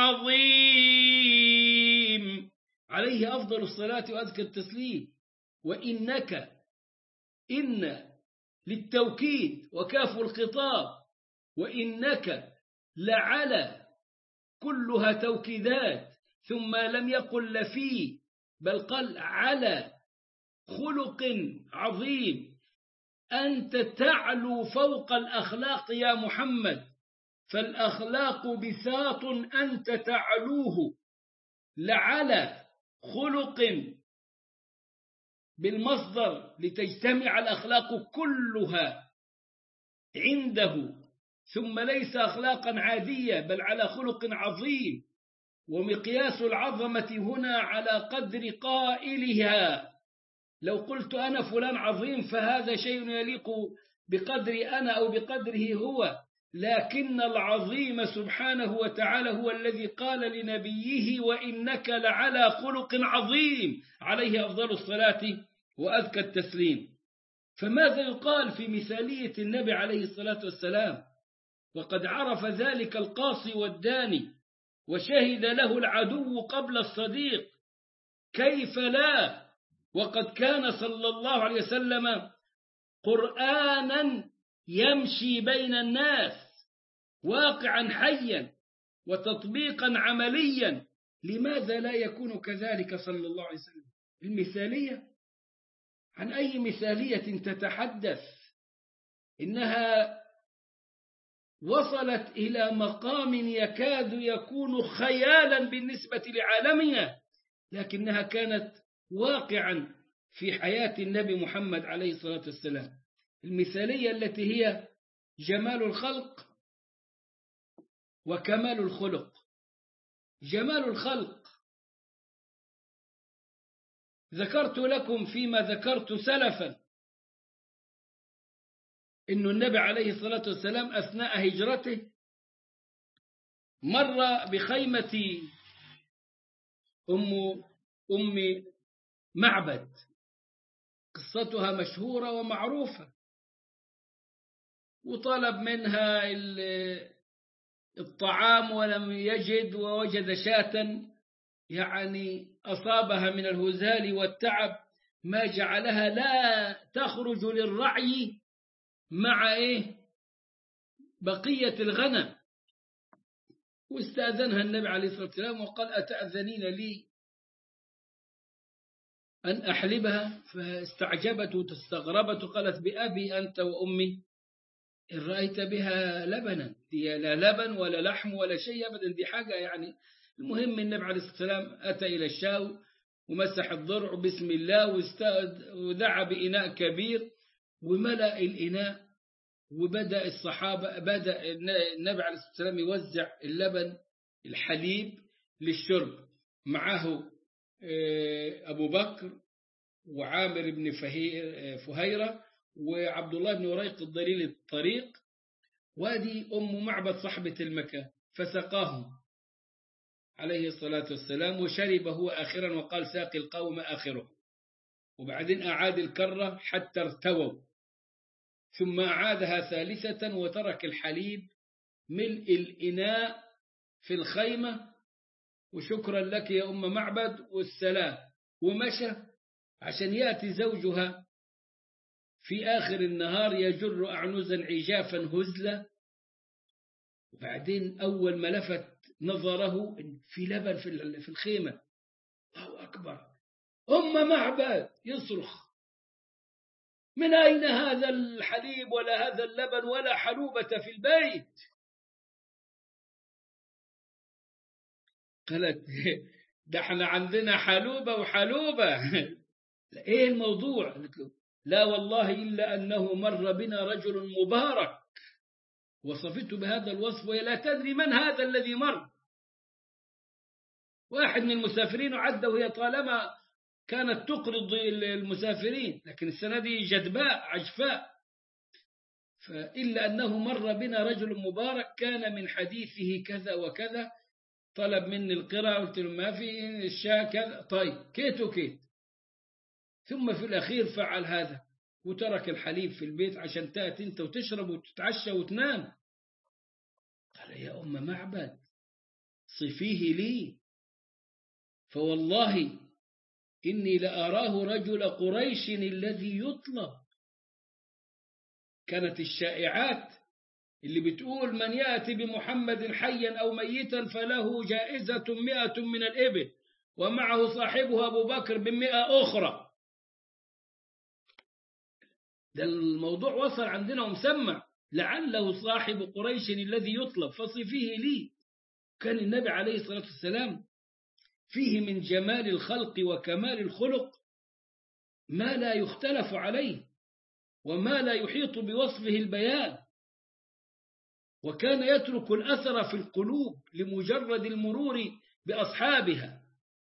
عظيم، عليه أفضل الصلاة وأزكى التسليم. وإنك، إن للتوكيد وكاف الخطاب، وإنك لعلى، كلها توكيدات، ثم لم يقل لفي بل قال على خلق عظيم. أنت تعلو فوق الأخلاق يا محمد، فالأخلاق بساط أنت تعلوه. لعلى خلق بالمصدر لتجتمع الأخلاق كلها عنده، ثم ليس أخلاقا عادية بل على خلق عظيم. ومقياس العظمة هنا على قدر قائلها. لو قلت أنا فلان عظيم فهذا شيء يليق بقدر أنا أو بقدره هو، لكن العظيم سبحانه وتعالى هو الذي قال لنبيه: وإنك لعلى خلق عظيم، عليه أفضل الصلاة وأزكى التسليم. فماذا يقال في مثالية النبي عليه الصلاة والسلام؟ وقد عرف ذلك القاصي والداني، وشهد له العدو قبل الصديق، كيف لا؟ وقد كان صلى الله عليه وسلم قرآنا يمشي بين الناس، واقعا حيا وتطبيقا عمليا. لماذا لا يكون كذلك صلى الله عليه وسلم؟ المثالية، عن أي مثالية تتحدث؟ إنها وصلت إلى مقام يكاد يكون خيالا بالنسبة لعالمنا، لكنها كانت واقعا في حياة النبي محمد عليه الصلاة والسلام. المثالية التي هي جمال الخلق وكمال الخلق. جمال الخلق ذكرت لكم فيما ذكرت سلفا إن النبي عليه الصلاة والسلام أثناء هجرته مر بخيمة أم معبد، قصتها مشهورة ومعروفة، وطلب منها الطعام ولم يجد، ووجد شاة يعني أصابها من الهزال والتعب ما جعلها لا تخرج للرعي مع بقية الغنم. واستأذنها النبي عليه الصلاة والسلام وقال: أتأذنين لي أن أحلبها؟ فاستعجبت وتستغربت وقالت: بأبي أنت وأمي إن رأيت بها لبنا، هي لا لبن ولا لحم ولا شيء أبدا، دي حاجة يعني. المهم النبي عليه الصلاة والسلام أتى إلى الشاو ومسح الضرع بسم الله، ودعا بإناء كبير وملأ الإناء، وبدأ الصحابة، بدأ النبي عليه الصلاة والسلام يوزع اللبن الحليب للشرب. معه أبو بكر وعامر بن فهيرة وعبد الله بن وريق الضليل الطريق، وهذه أم معبد صاحبة المكان، فسقاهم عليه الصلاة والسلام، وشرب هو آخرا وقال: ساقي القوم آخره. وبعدين أعاد الكرة حتى ارتووا، ثم أعادها ثالثة وترك الحليب ملء الإناء في الخيمة، وشكرا لك يا أم معبد والسلام، ومشى عشان يأتي زوجها في آخر النهار يجر أعنزا عجافا هزلا. وبعدين أول ما لفت نظره في لبن في الخيمة، الله أكبر، أم معبد يصرخ: من أين هذا الحليب ولا هذا اللبن ولا حلوبة في البيت؟ قالت: ده احنا عندنا حلوبة وحلوبة. ايه الموضوع؟ قالت له لا والله إلا أنه مر بنا رجل مبارك، وصفته بهذا الوصف وهي لا تدري من هذا الذي مر. واحد من المسافرين وعدى، وهي طالما كانت تقرض المسافرين، لكن السنة دي جدباء عجفاء. فإلا أنه مر بنا رجل مبارك كان من حديثه كذا وكذا، طلب مني القراءة، قلت له ما في الشاة كذا، طيب كيت وكيت. ثم في الأخير فعل هذا وترك الحليب في البيت عشان تأتي أنت وتشرب وتتعشى وتنام. قال يا أم معبد صفيه لي، فوالله إني لأراه رجل قريش الذي يطلب. كانت الشائعات اللي بتقول من يأتي بمحمد حيا أو ميتا فله جائزة 100 من الإبل ومعه صاحبه أبو بكر ب100 أخرى. ده الموضوع وصل عندنا ومسمع، لعله صاحب قريش الذي يطلب فصفيه لي. كان النبي عليه الصلاة والسلام فيه من جمال الخلق وكمال الخلق ما لا يختلف عليه وما لا يحيط بوصفه البيان، وكان يترك الأثر في القلوب لمجرد المرور بأصحابها.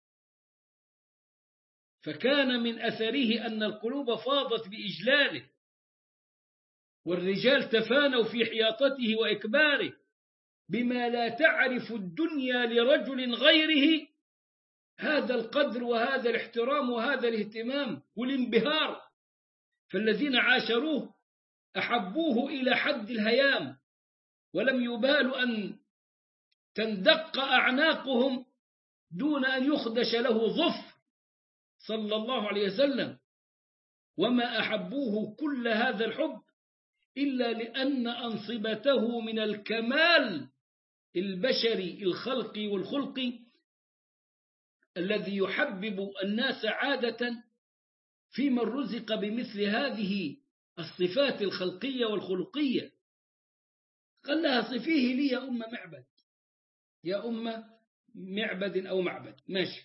فكان من أثره أن القلوب فاضت بإجلاله، والرجال تفانوا في حياطته وإكباره بما لا تعرف الدنيا لرجل غيره هذا القدر وهذا الاحترام وهذا الاهتمام والانبهار. فالذين عاشروه أحبوه إلى حد الهيام، ولم يبالوا أن تندق أعناقهم دون أن يخدش له ظفر صلى الله عليه وسلم. وما أحبوه كل هذا الحب إلا لأن أنصبته من الكمال البشري الخلقي والخلقي الذي يحبب الناس عادة في من رزق بمثل هذه الصفات الخلقية والخلقية. قال لها صفيه لي يا أم معبد، يا أم معبد أو معبد، ماشي،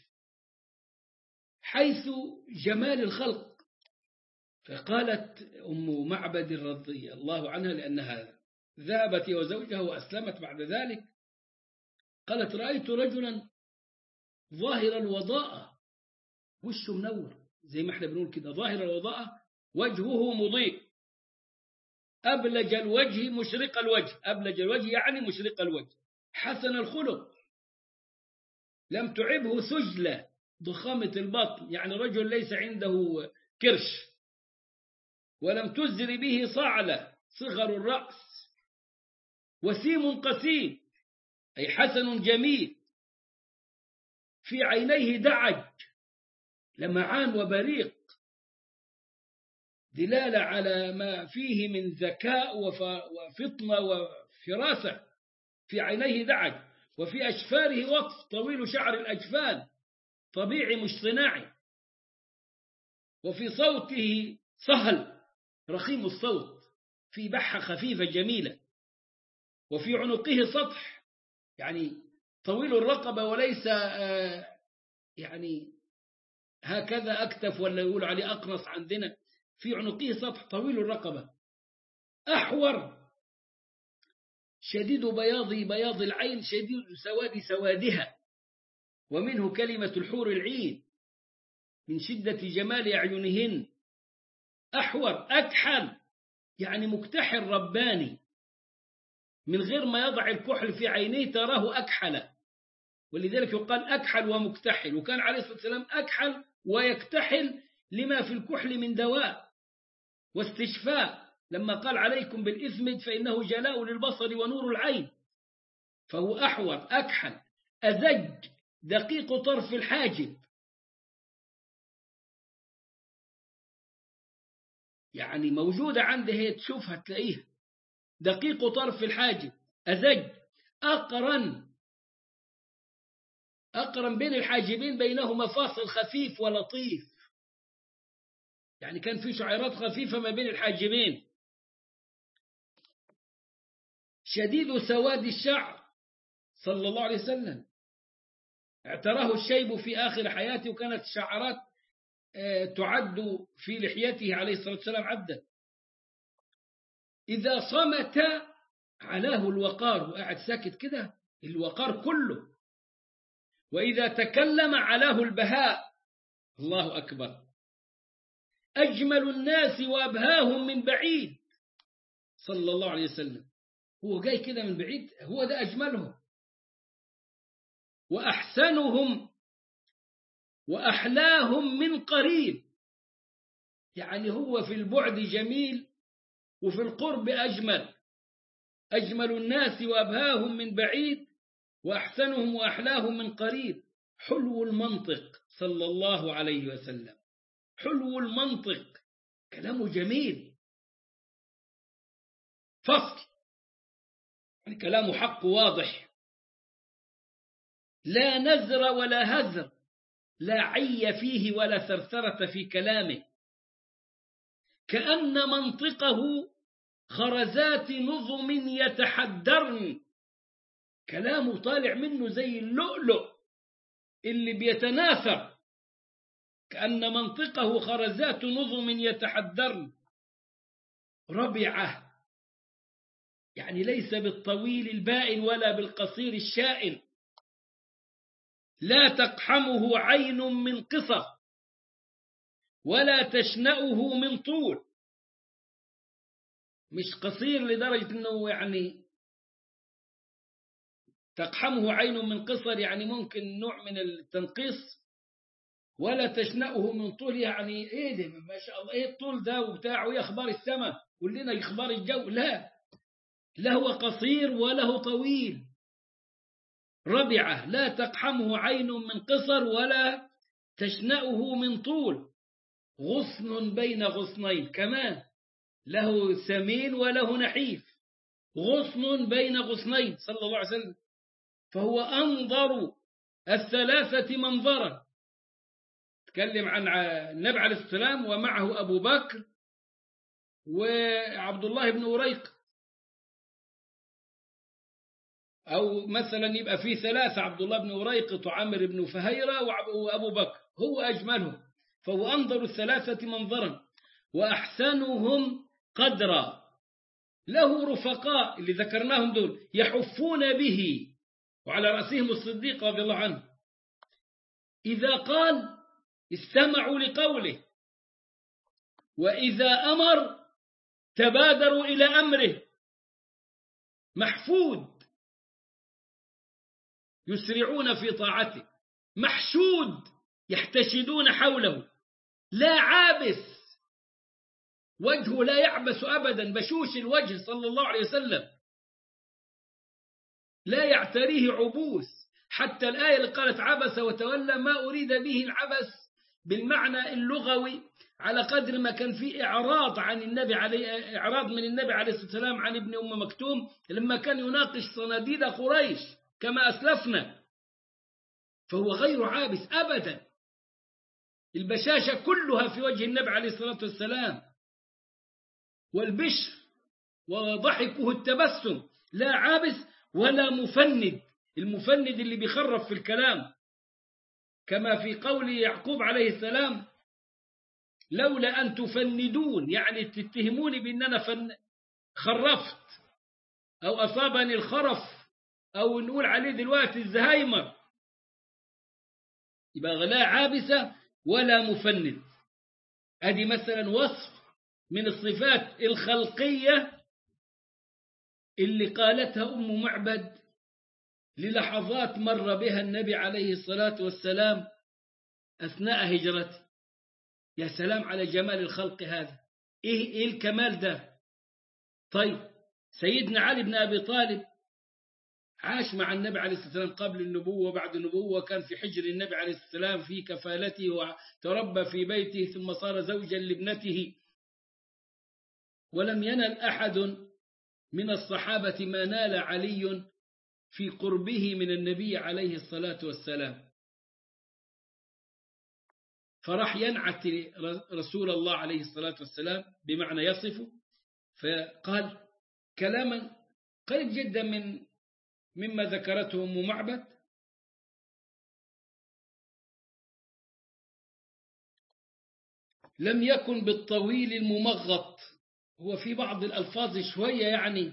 حيث جمال الخلق. فقالت أم معبد رضي الله عنها لأنها ذهبت وزوجها وأسلمت بعد ذلك، قالت رأيت رجلا ظاهر الوضاءة، وشه منور زي ما احنا بنقول كده، ظاهر الوضاءة، وجهه مضيء، أبلج الوجه مشرق الوجه، أبلج الوجه يعني مشرق الوجه، حسن الخلق، لم تعبه سجلة ضخامة البطن، يعني رجل ليس عنده كرش، ولم تزر به صعلة صغر الرأس، وسيم قسيم أي حسن جميل، في عينيه دعج لمعان وبريق، دلالة على ما فيه من ذكاء وفطنة وفراسة. في عينيه دعج، وفي أشفاره وقف طويل شعر الأجفان طبيعي مش صناعي، وفي صوته سهل رخيم الصوت، في بحة خفيفة جميلة، وفي عنقه سطح يعني طويل الرقبة وليس يعني هكذا أكتف ولا يقول عليه أقنص عندنا، في عنقه سطح طويل الرقبة، أحور شديد بياض العين، شديد سواد سوادها، ومنه كلمة الحور العين من شدة جمال أعينهن. أحور أكحل يعني مكتحل رباني، من غير ما يضع الكحل في عينيه تراه أكحل، ولذلك يقال أكحل ومكتحل. وكان عليه الصلاة والسلام أكحل ويكتحل لما في الكحل من دواء واستشفاء، لما قال عليكم بالإثمد فإنه جلاء للبصر ونور العين. فهو أحور أكحل أزج دقيق طرف الحاجب، يعني موجودة عنده هي تشوفها تلاقيها، دقيق طرف الحاجب، أزج أقرن بين الحاجبين بينهما فاصل خفيف ولطيف، يعني كان في شعيرات خفيفة ما بين الحاجبين. شديد سواد الشعر صلى الله عليه وسلم، اعتراه الشيب في آخر حياته، وكانت الشعرات تعد في لحيته عليه الصلاة والسلام عدا. إذا صمت علاه الوقار، وقاعد ساكت كده الوقار كله، وإذا تكلم علاه البهاء. الله أكبر. أجمل الناس وأبهاهم من بعيد صلى الله عليه وسلم. هو جاي كده من بعيد، هو ده أجملهم. وأحسنهم وأحلاهم من قريب، يعني هو في البعد جميل وفي القرب أجمل. أجمل الناس وأبهاهم من بعيد وأحسنهم وأحلاهم من قريب. حلو المنطق صلى الله عليه وسلم، حلو المنطق، كلامه جميل، فصل، يعني كلامه حق واضح، لا نزر ولا هزر، لا عي فيه ولا ثرثرة في كلامه، كأن منطقه خرزات نظم يتحدرن. كلامه طالع منه زي اللؤلؤ اللي بيتناثر، كأن منطقه خرزات نظم يتحدرن. ربعه، يعني ليس بالطويل البائن ولا بالقصير الشائن. لا تقحمه عين من قصر ولا تشنأه من طول. مش قصير لدرجة أنه يعني تقحمه عين من قصر، يعني ممكن نوع من التنقيص. ولا تشنأه من طول، يعني ايه ده ما شاء الله، ايه الطول ده وبتاع، وايه اخبار السماء ولنا اخبار الجو. لا، لا هو قصير ولا هو طويل. ربعه، لا تقحمه عين من قصر ولا تشنأه من طول. غصن بين غصنين، كمان له سمين وله نحيف. غصن بين غصنين صلى الله عليه وسلم. فهو أنظر الثلاثة منظرا. تكلم عن النبي عليه السلام ومعه أبو بكر وعبد الله بن أريق، أو مثلا يبقى في ثلاثة: عبد الله بن أريق وعامر بن فهيرة وأبو بكر، هو أجملهم. فهو أنظر الثلاثة منظرا وأحسنهم قدرا. له رفقاء اللي ذكرناهم دول يحفون به، وعلى رأسهم الصديق رضي الله عنه. إذا قال استمعوا لقوله، وإذا أمر تبادروا إلى أمره. محفود، يسرعون في طاعته. محشود، يحتشدون حوله. لا عابس، وجهه لا يعبس أبدا، بشوش الوجه صلى الله عليه وسلم، لا يعتريه عبوس. حتى الآية اللي قالت عبس وتولى ما أريد به العبس بالمعنى اللغوي، على قدر ما كان في إعراض عن النبي عليه، إعراض من النبي عليه الصلاة والسلام عن ابن أم مكتوم لما كان يناقش صناديد قريش كما أسلفنا. فهو غير عابس أبدا، البشاشة كلها في وجه النبي عليه الصلاة والسلام، والبشر وضحكه التبسم. لا عابس ولا مفند، المفند اللي بيخرف في الكلام، كما في قول يعقوب عليه السلام: لولا أن تفندون، يعني تتهموني بأن أنا خرفت أو أصابني الخرف، أو نقول عليه دلوقتي الزهايمر. يبقى لا عابسة ولا مفند. هذه مثلا وصف من الصفات الخلقية اللي قالتها أم معبد للحظات مر بها النبي عليه الصلاة والسلام أثناء هجرته. يا سلام على جمال الخلق هذا، إيه الكمال ده. طيب، سيدنا علي بن أبي طالب عاش مع النبي عليه الصلاة والسلام قبل النبوة وبعد النبوة، كان في حجر النبي عليه الصلاة والسلام في كفالته، وتربى في بيته، ثم صار زوجا لابنته. ولم ينل أحد من الصحابة ما نال علي في قربه من النبي عليه الصلاة والسلام. فراح ينعت رسول الله عليه الصلاة والسلام بمعنى يصفه، فقال كلاما قريب جدا مما ذكرته أم معبد. لم يكن بالطويل الممغط. هو في بعض الألفاظ شوية يعني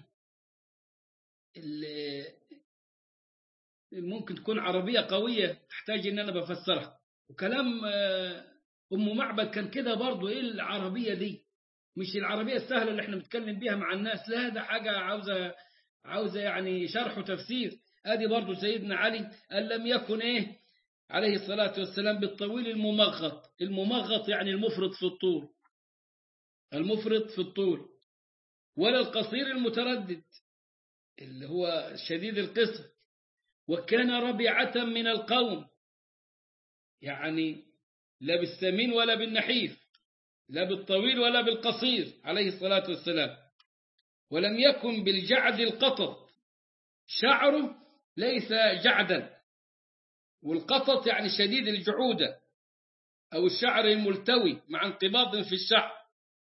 ممكن تكون عربية قوية تحتاج إن أنا بفسرها. وكلام أم معبد كان كده برضو. إيه العربية دي؟ مش العربية السهلة اللي احنا بنتكلم بيها مع الناس، لا ده حاجة عاوزة يعني شرح وتفسير. ادي برضو سيدنا علي قال لم يكن ايه عليه الصلاة والسلام بالطويل الممغط. الممغط يعني المفرط في الطول، المفرط في الطول، ولا القصير المتردد اللي هو شديد القصر. وكان ربيعة من القوم، يعني لا بالسمين ولا بالنحيف، لا بالطويل ولا بالقصير عليه الصلاة والسلام. ولم يكن بالجعد القطط، شعره ليس جعدا، والقطط يعني شديد الجعودة أو الشعر الملتوي مع انقباض في الشعر.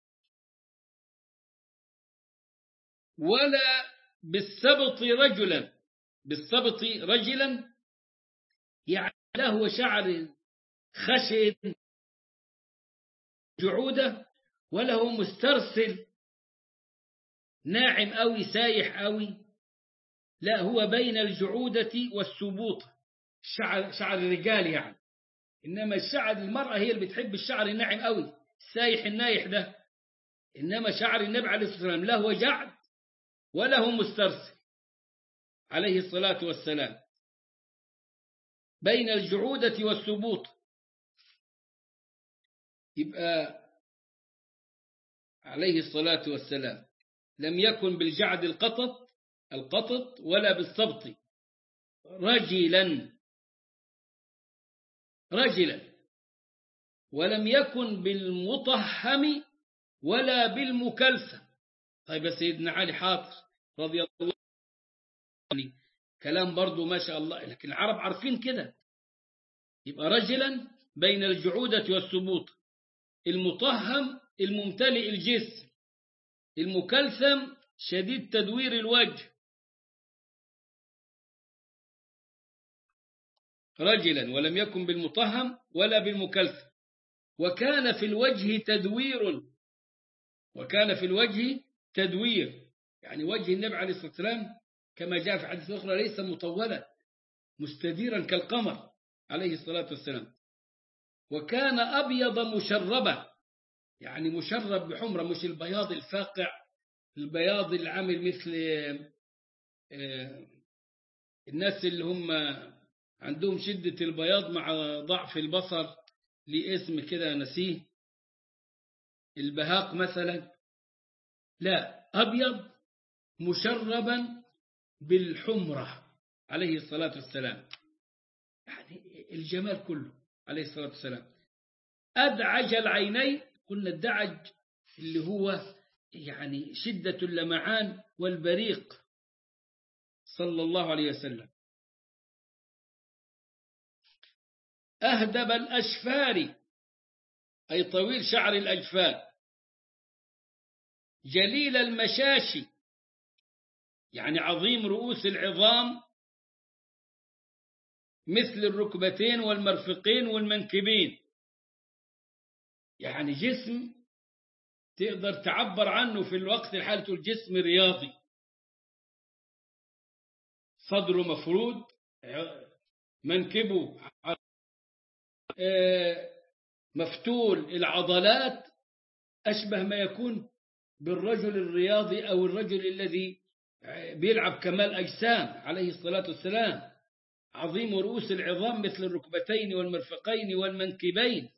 ولا بالسبط رجلا، بالسبط رجلا يعني له شعر خشن جعودة، وله مسترسل ناعم أوي سايح أوي. لا هو بين الجعودة والسبوط، شعر الرجال يعني. إنما الشعر المرأة هي اللي بتحب الشعر الناعم أوي السايح النايح ده. إنما شعر النبي عليه الصلاة والسلام لا هو جعد ولا هو مسترسل عليه الصلاة والسلام، بين الجعودة والسبوط. يبقى عليه الصلاة والسلام لم يكن بالجعد القطط ولا بالسبط، رجلا رجلا. ولم يكن بالمطهم ولا بالمكلثم. طيب يا سيدنا علي حاضر رضي الله عنه، كلام برضو ما شاء الله، لكن العرب عارفين كده. يبقى رجلا بين الجعودة والسبوط، المطهم الممتلئ الجسم، المكلثم شديد تدوير الوجه. رجلا ولم يكن بالمطهم ولا بالمكلثم. وكان في الوجه تدوير، وكان في الوجه تدوير، يعني وجه النبي عليه الصلاة والسلام كما جاء في حديث أخرى ليس مطولا مستديرا كالقمر عليه الصلاة والسلام. وكان أبيض مشربا، يعني مشرب بحمرة، مش البياض الفاقع، البياض العامل مثل الناس اللي هم عندهم شدة البياض مع ضعف البصر، لاسم كده نسيه، البهاق مثلا. لا أبيض مشربا بالحمرة عليه الصلاة والسلام، يعني الجمال كله عليه الصلاة والسلام. أدعج العينين، قلنا الدعج اللي هو يعني شدة اللمعان والبريق صلى الله عليه وسلم. أهدب الأشفار أي طويل شعر الأجفال. جليل المشاشي يعني عظيم رؤوس العظام، مثل الركبتين والمرفقين والمنكبين، يعني جسم تقدر تعبر عنه في الوقت الحالي تقول جسم رياضي. صدره مفرود، منكبه مفتول العضلات، أشبه ما يكون بالرجل الرياضي أو الرجل الذي بيلعب كمال أجسام عليه الصلاة والسلام. عظيم رؤوس العظام مثل الركبتين والمرفقين والمنكبين.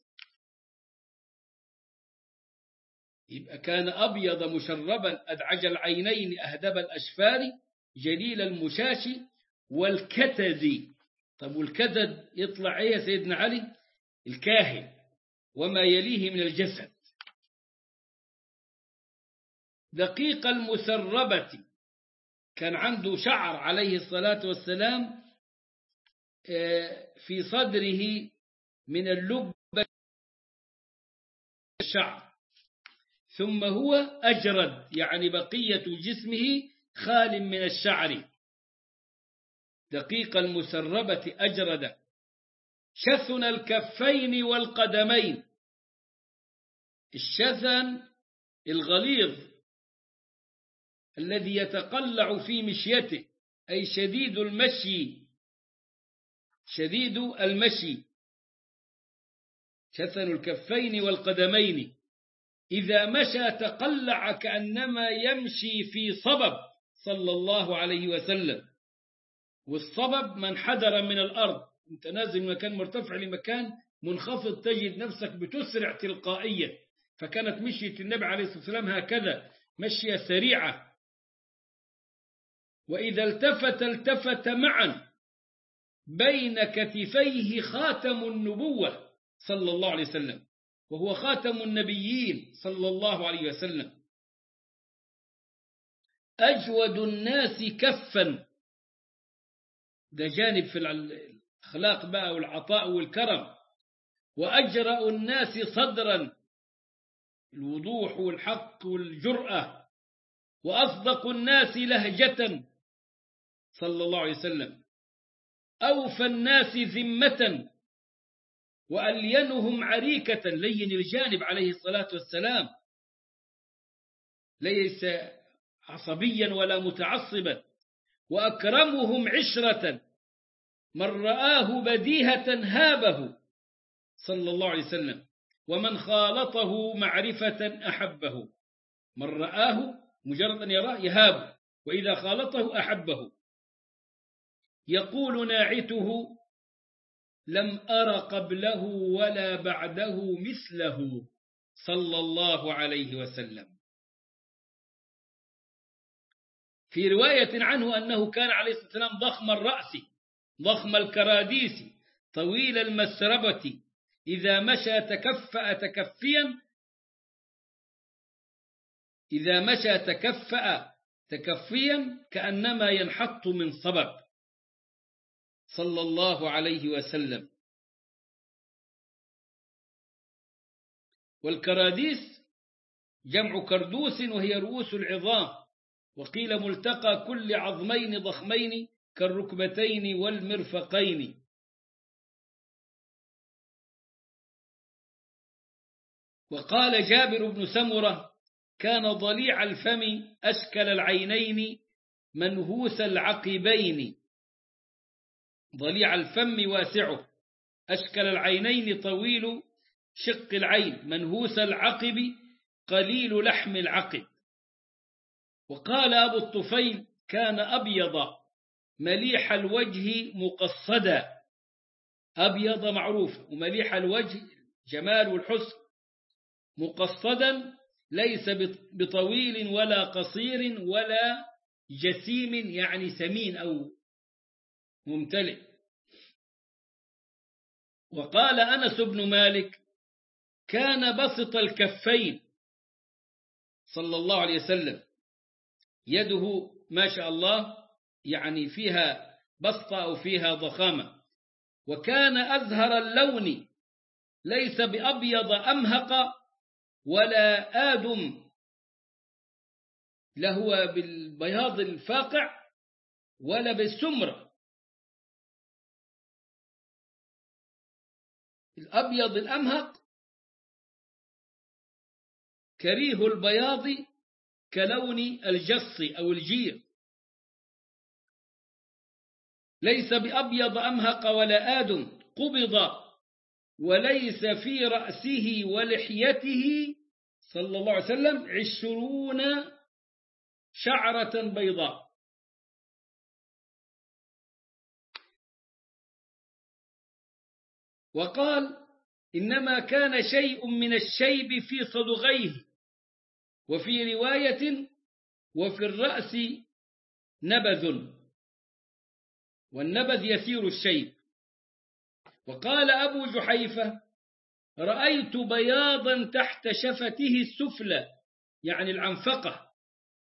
يبقى كان أبيض مشربا أدعج العينين أهدب الأشفار جليل المشاشي والكتد. طب والكتد يطلع إيه يا سيدنا علي؟ الكاهل وما يليه من الجسد. دقيق المسربة، كان عنده شعر عليه الصلاة والسلام في صدره من اللب الشعر. ثم هو أجرد، يعني بقية جسمه خال من الشعر. دقيق المسربة أجرد. شثن الكفين والقدمين، الشذن الغليظ الذي يتقلع في مشيته، أي شديد المشي، شديد المشي، شثن الكفين والقدمين، إذا مشى تقلع كأنما يمشي في صبب صلى الله عليه وسلم. والصبب من حدر من الأرض، أنت نازل من مكان مرتفع لمكان منخفض تجد نفسك بتسرع تلقائيا، فكانت مشية النبي عليه الصلاة والسلام هكذا، مشية سريعة. وإذا التفت معا بين كتفيه خاتم النبوة صلى الله عليه وسلم، وهو خاتم النبيين صلى الله عليه وسلم. أجود الناس كفا، ده جانب في الأخلاق بقى والعطاء والكرم. وأجرأ الناس صدرا، الوضوح والحق والجرأة. وأصدق الناس لهجة صلى الله عليه وسلم. أوفى الناس ذمة، وألينهم عريكة، لين الجانب عليه الصلاة والسلام، ليس عصبيا ولا متعصبا. وأكرمهم عشرة، من رآه بديهة هابه صلى الله عليه وسلم، ومن خالطه معرفة أحبه. من رآه مجرد أن يراه يهابه، وإذا خالطه أحبه. يقول ناعته لم أر قبله ولا بعده مثله صلى الله عليه وسلم. في رواية عنه أنه كان عليه الصلاة والسلام ضخم الرأس ضخم الكراديس طويل المسربة، إذا مشى تكفأ تكفيا، إذا مشى تكفأ تكفيا كأنما ينحط من صبب صلى الله عليه وسلم. والكراديس جمع كردوس، وهي رؤوس العظام، وقيل ملتقى كل عظمين ضخمين كالركبتين والمرفقين. وقال جابر بن سمرة كان ضليع الفم أشكل العينين منهوس العقبين. ضليع الفم واسعه، أشكل العينين طويل شق العين، منهوس العقب قليل لحم العقب. وقال أبو الطفيل كان أبيض مليح الوجه مقصدا. أبيض معروف، ومليح الوجه جمال والحسن، مقصدا ليس بطويل ولا قصير ولا جسيم، يعني سمين أو ممتلئ. وقال أنس بن مالك كان بسط الكفين صلى الله عليه وسلم، يده ما شاء الله يعني فيها بسطة أو فيها ضخامة. وكان أزهر اللون، ليس بأبيض أمهق ولا آدم لهو بالبياض الفاقع ولا بالسمرة. الأبيض الأمهق كريه البياض كلون الجص أو الجير، ليس بأبيض أمهق ولا آدم. قبض وليس في رأسه ولحيته صلى الله عليه وسلم 20 شعرة بيضاء. وقال إنما كان شيء من الشيب في صدغيه، وفي رواية وفي الرأس نبذ، والنبذ يسير الشيب. وقال أبو جحيفة رأيت بياضا تحت شفته السفلى، يعني العنفقة.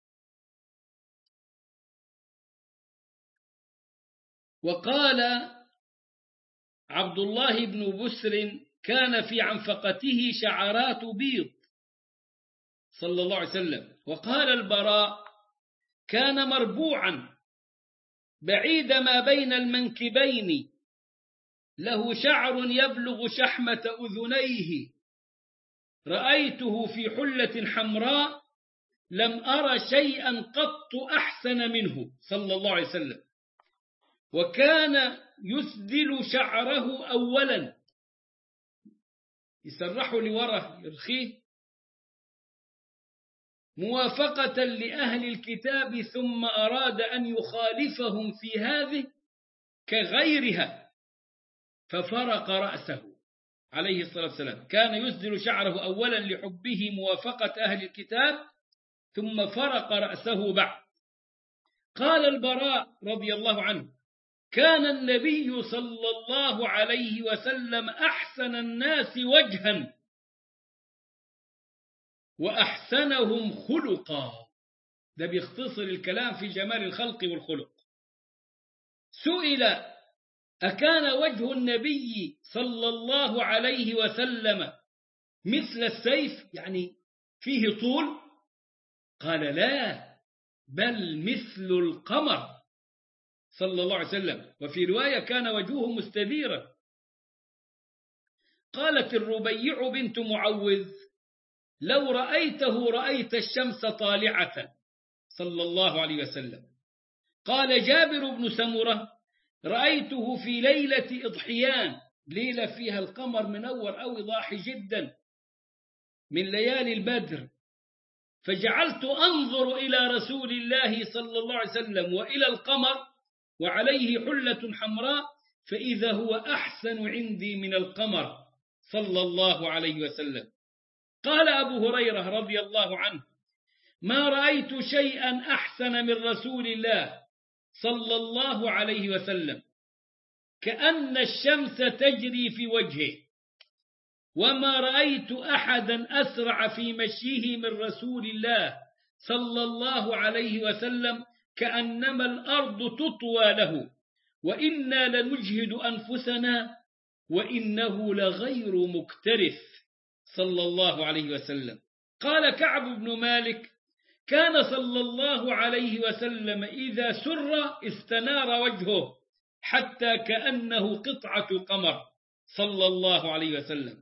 وقال عبد الله بن بسر كان في عنفقته شعرات بيض صلى الله عليه وسلم. وقال البراء كان مربوعا بعيد ما بين المنكبين، له شعر يبلغ شحمة أذنيه رأيته في حلة حمراء لم أرى شيئا قط أحسن منه صلى الله عليه وسلم. وكان يسدل شعره أولا، يسرحه لوره يرخيه موافقة لأهل الكتاب، ثم أراد أن يخالفهم في هذه كغيرها ففرق رأسه عليه الصلاة والسلام. كان يسدل شعره أولا لحبه موافقة أهل الكتاب، ثم فرق رأسه بعد. قال البراء رضي الله عنه: كان النبي صلى الله عليه وسلم أحسن الناس وجها وأحسنهم خلقا. ده بيختصر الكلام في جمال الخلق والخلق. سئل: أكان وجه النبي صلى الله عليه وسلم مثل السيف، يعني فيه طول؟ قال: لا، بل مثل القمر صلى الله عليه وسلم. وفي رواية: كان وجهه مستديرا. قالت الربيع بنت معوذ: لو رأيته رأيت الشمس طالعة صلى الله عليه وسلم. قال جابر بن سمرة: رأيته في ليلة إضحيان، ليلة فيها القمر منور أو ضاحي جدا من ليالي البدر، فجعلت أنظر إلى رسول الله صلى الله عليه وسلم وإلى القمر وعليه حلة حمراء، فإذا هو أحسن عندي من القمر صلى الله عليه وسلم. قال أبو هريرة رضي الله عنه: ما رأيت شيئا أحسن من رسول الله صلى الله عليه وسلم، كأن الشمس تجري في وجهه، وما رأيت أحدا أسرع في مشيه من رسول الله صلى الله عليه وسلم، كأنما الأرض تطوى له، وإنا لنجهد أنفسنا وإنه لغير مكترث صلى الله عليه وسلم. قال كعب بن مالك: كان صلى الله عليه وسلم إذا سر استنار وجهه حتى كأنه قطعة قمر صلى الله عليه وسلم.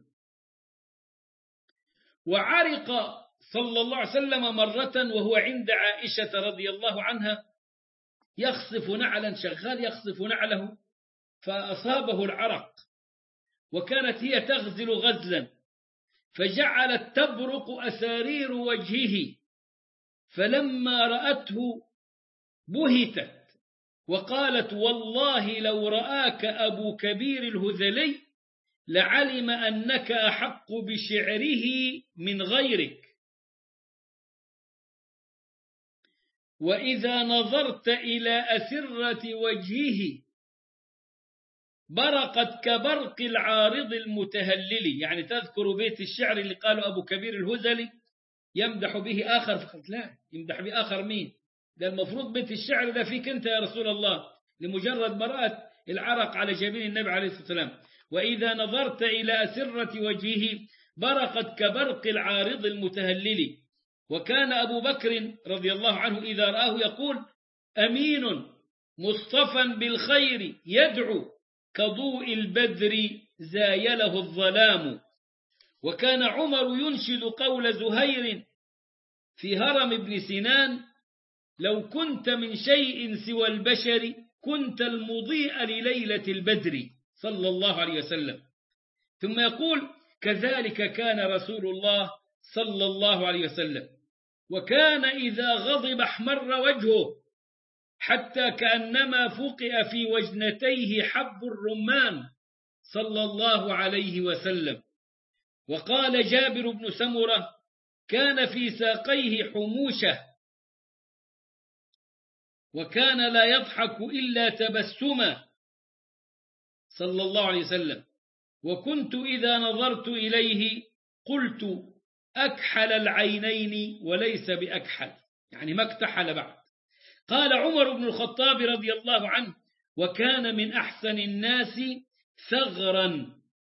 وعرق صلى الله عليه وسلم مرة وهو عند عائشة رضي الله عنها يخصف نعلا، شغال يخصف نعله، فأصابه العرق، وكانت هي تغزل غزلا، فجعلت تبرق أسارير وجهه، فلما رأته بهتت وقالت: والله لو رآك أبو كبير الهذلي لعلم أنك أحق بشعره من غيرك، وإذا نظرت إلى أسرة وجهه برقت كبرق العارض المتهلل. يعني تذكر بيت الشعر اللي قاله أبو كبير الهذلي يمدح به آخر، فقلت: لا، يمدح به آخر مين؟ ده المفروض بيت الشعر ده فيك أنت يا رسول الله، لمجرد براءة العرق على جبين النبي عليه الصلاة والسلام. وإذا نظرت إلى أسرة وجهه برقت كبرق العارض المتهلل. وكان أبو بكر رضي الله عنه إذا رآه يقول: أمين مصطفى بالخير يدعو كضوء البدر زايله الظلام. وكان عمر ينشد قول زهير في هرم ابن سنان: لو كنت من شيء سوى البشر كنت المضيء لليلة البدر صلى الله عليه وسلم. ثم يقول: كذلك كان رسول الله صلى الله عليه وسلم، وكان إذا غضب احمر وجهه حتى كأنما فقئ في وجنتيه حب الرمان صلى الله عليه وسلم. وقال جابر بن سمرة: كان في ساقيه حموشة، وكان لا يضحك إلا تبسما صلى الله عليه وسلم، وكنت إذا نظرت إليه قلت: أكحل العينين وليس بأكحل، يعني ما اكتحل بعد. قال عمر بن الخطاب رضي الله عنه: وكان من أحسن الناس ثغرا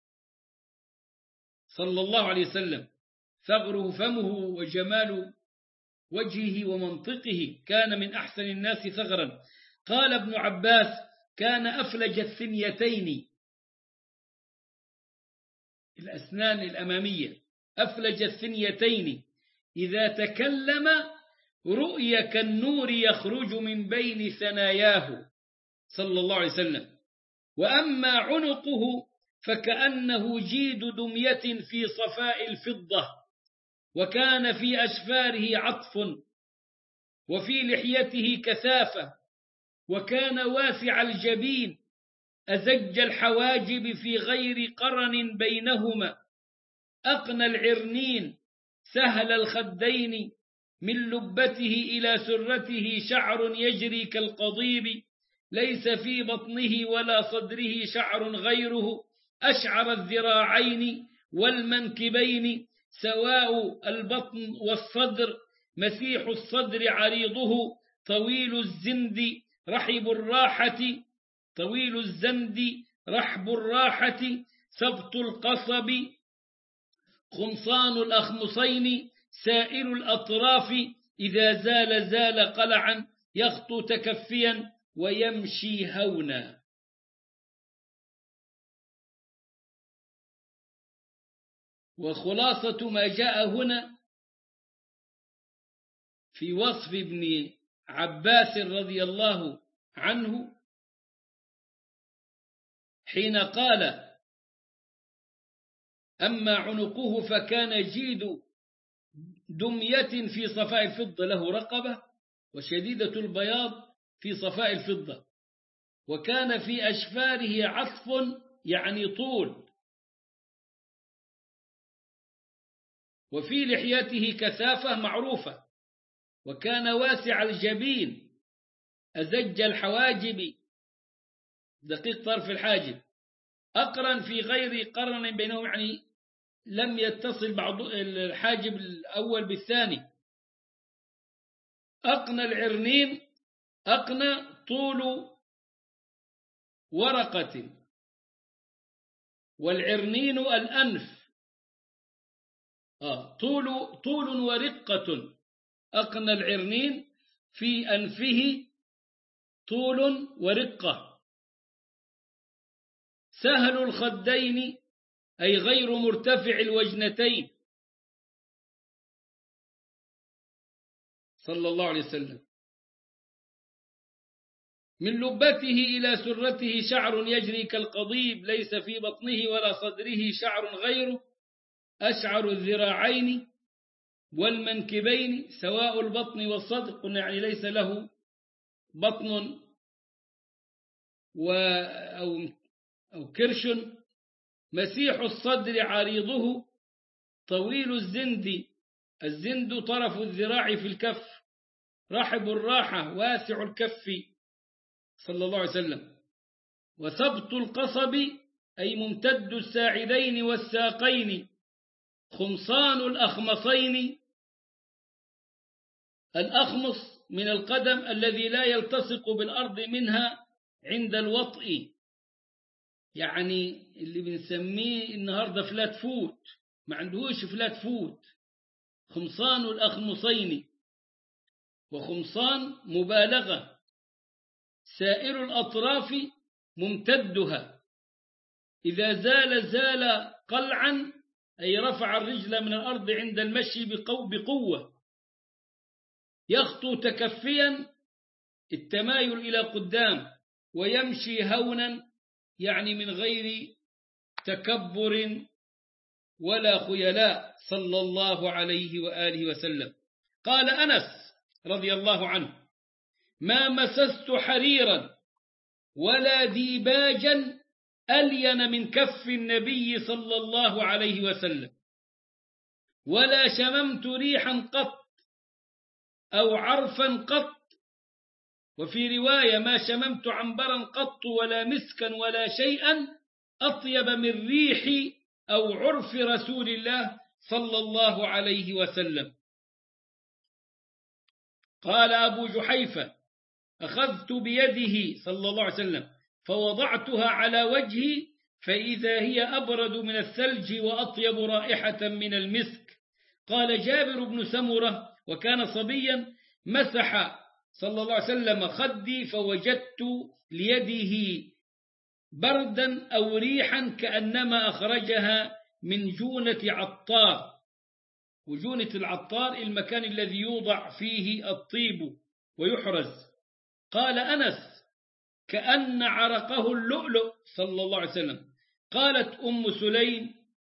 صلى الله عليه وسلم، ثغره فمه وجمال وجهه ومنطقه، كان من أحسن الناس ثغرا. قال ابن عباس: كان أفلج الثنيتين، الأسنان الأمامية، أفلج الثنيتين إذا تكلم رؤي كالنور يخرج من بين ثناياه صلى الله عليه وسلم. وأما عنقه فكأنه جيد دمية في صفاء الفضة، وكان في أشفاره عطف، وفي لحيته كثافة، وكان واسع الجبين أزج الحواجب في غير قرن بينهما، أقنى العرنين سهل الخدين، من لبته إلى سرته شعر يجري كالقضيب، ليس في بطنه ولا صدره شعر غيره، أشعر الذراعين والمنكبين، سواء البطن والصدر، مسيح الصدر عريضه، طويل الزند رحب الراحة، طويل الزند رحب الراحة، سبط القصب، خمصان الأخمصين، سائل الأطراف، إذا زال زال قلعا، يخطو تكفيا ويمشي هونا. وخلاصة ما جاء هنا في وصف ابن عباس رضي الله عنه حين قال: أما عنقه فكان جيد دمية في صفاء الفضة، له رقبة وشديدة البياض في صفاء الفضة، وكان في أشفاره عطف يعني طول، وفي لحيته كثافة معروفة، وكان واسع الجبين أزج الحواجب دقيق طرف الحاجب، أقرن في غير قرن بينهم، يعني لم يتصل بعض الحاجب الأول بالثاني، أقنى العرنين، أقنى طول ورقة، والعرنين الأنف، طول ورقة، أقنى العرنين في أنفه طول ورقة، سهل الخدين أي غير مرتفع الوجنتين صلى الله عليه وسلم، من لبته إلى سرته شعر يجري كالقضيب، ليس في بطنه ولا صدره شعر غيره، أشعر الذراعين والمنكبين، سواء البطن والصدر، قلنا يعني ليس له بطن أو كرش، مسيح الصدر عريضه، طويل الزند، الزند طرف الذراع في الكف، رحب الراحة واسع الكف صلى الله عليه وسلم، وثبت القصب أي ممتد الساعدين والساقين، خمصان الأخمصين، الأخمص من القدم الذي لا يلتصق بالأرض منها عند الوطء، يعني اللي بنسميه النهاردة فلات فوت، ما عندهوش فلات فوت، خمصان الأخمصين، وخمصان مبالغة، سائر الأطراف ممتدها، إذا زال زال قلعا أي رفع الرجل من الأرض عند المشي بقوة، يخطو تكفيا التمايل إلى قدام، ويمشي هونا يعني من غير تكبر ولا خيلاء صلى الله عليه وآله وسلم. قال أنس رضي الله عنه: ما مسست حريرا ولا ديباجا ألين من كف النبي صلى الله عليه وسلم، ولا شممت ريحا قط أو عرفا قط، وفي رواية: ما شممت عنبرا قط ولا مسكا ولا شيئا أطيب من ريح أو عرف رسول الله صلى الله عليه وسلم. قال أبو جحيفة: أخذت بيده صلى الله عليه وسلم فوضعتها على وجهي فإذا هي أبرد من الثلج وأطيب رائحة من المسك. قال جابر بن سمرة: وكان صبيا، مسح صلى الله عليه وسلم خدي فوجدت ليده بردا أو ريحا كأنما أخرجها من جونة عطار، وجونة العطار المكان الذي يوضع فيه الطيب ويحرز. قال أنس: كأن عرقه اللؤلؤ صلى الله عليه وسلم. قالت أم سليم: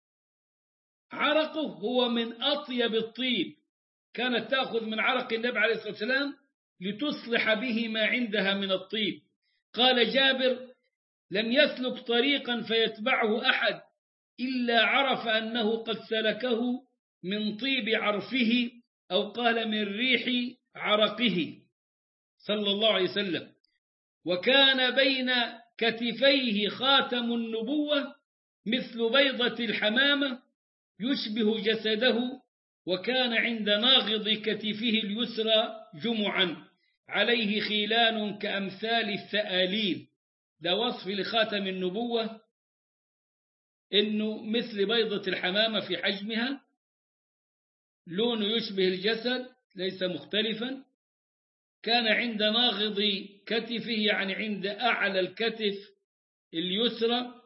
عرقه هو من أطيب الطيب، كانت تأخذ من عرق النبي عليه الصلاة والسلام لتصلح به ما عندها من الطيب. قال جابر: لم يسلك طريقا فيتبعه أحد إلا عرف أنه قد سلكه من طيب عرفه، أو قال من ريح عرقه صلى الله عليه وسلم. وكان بين كتفيه خاتم النبوة مثل بيضة الحمامة يشبه جسده، وكان عند ناغض كتفه اليسرى جمعا عليه خيلان كأمثال الثآليل. ده وصف لخاتم النبوة، إنه مثل بيضة الحمامة في حجمها، لونه يشبه الجسد ليس مختلفا. كان عند ناغض كتفه يعني عند أعلى الكتف اليسرى،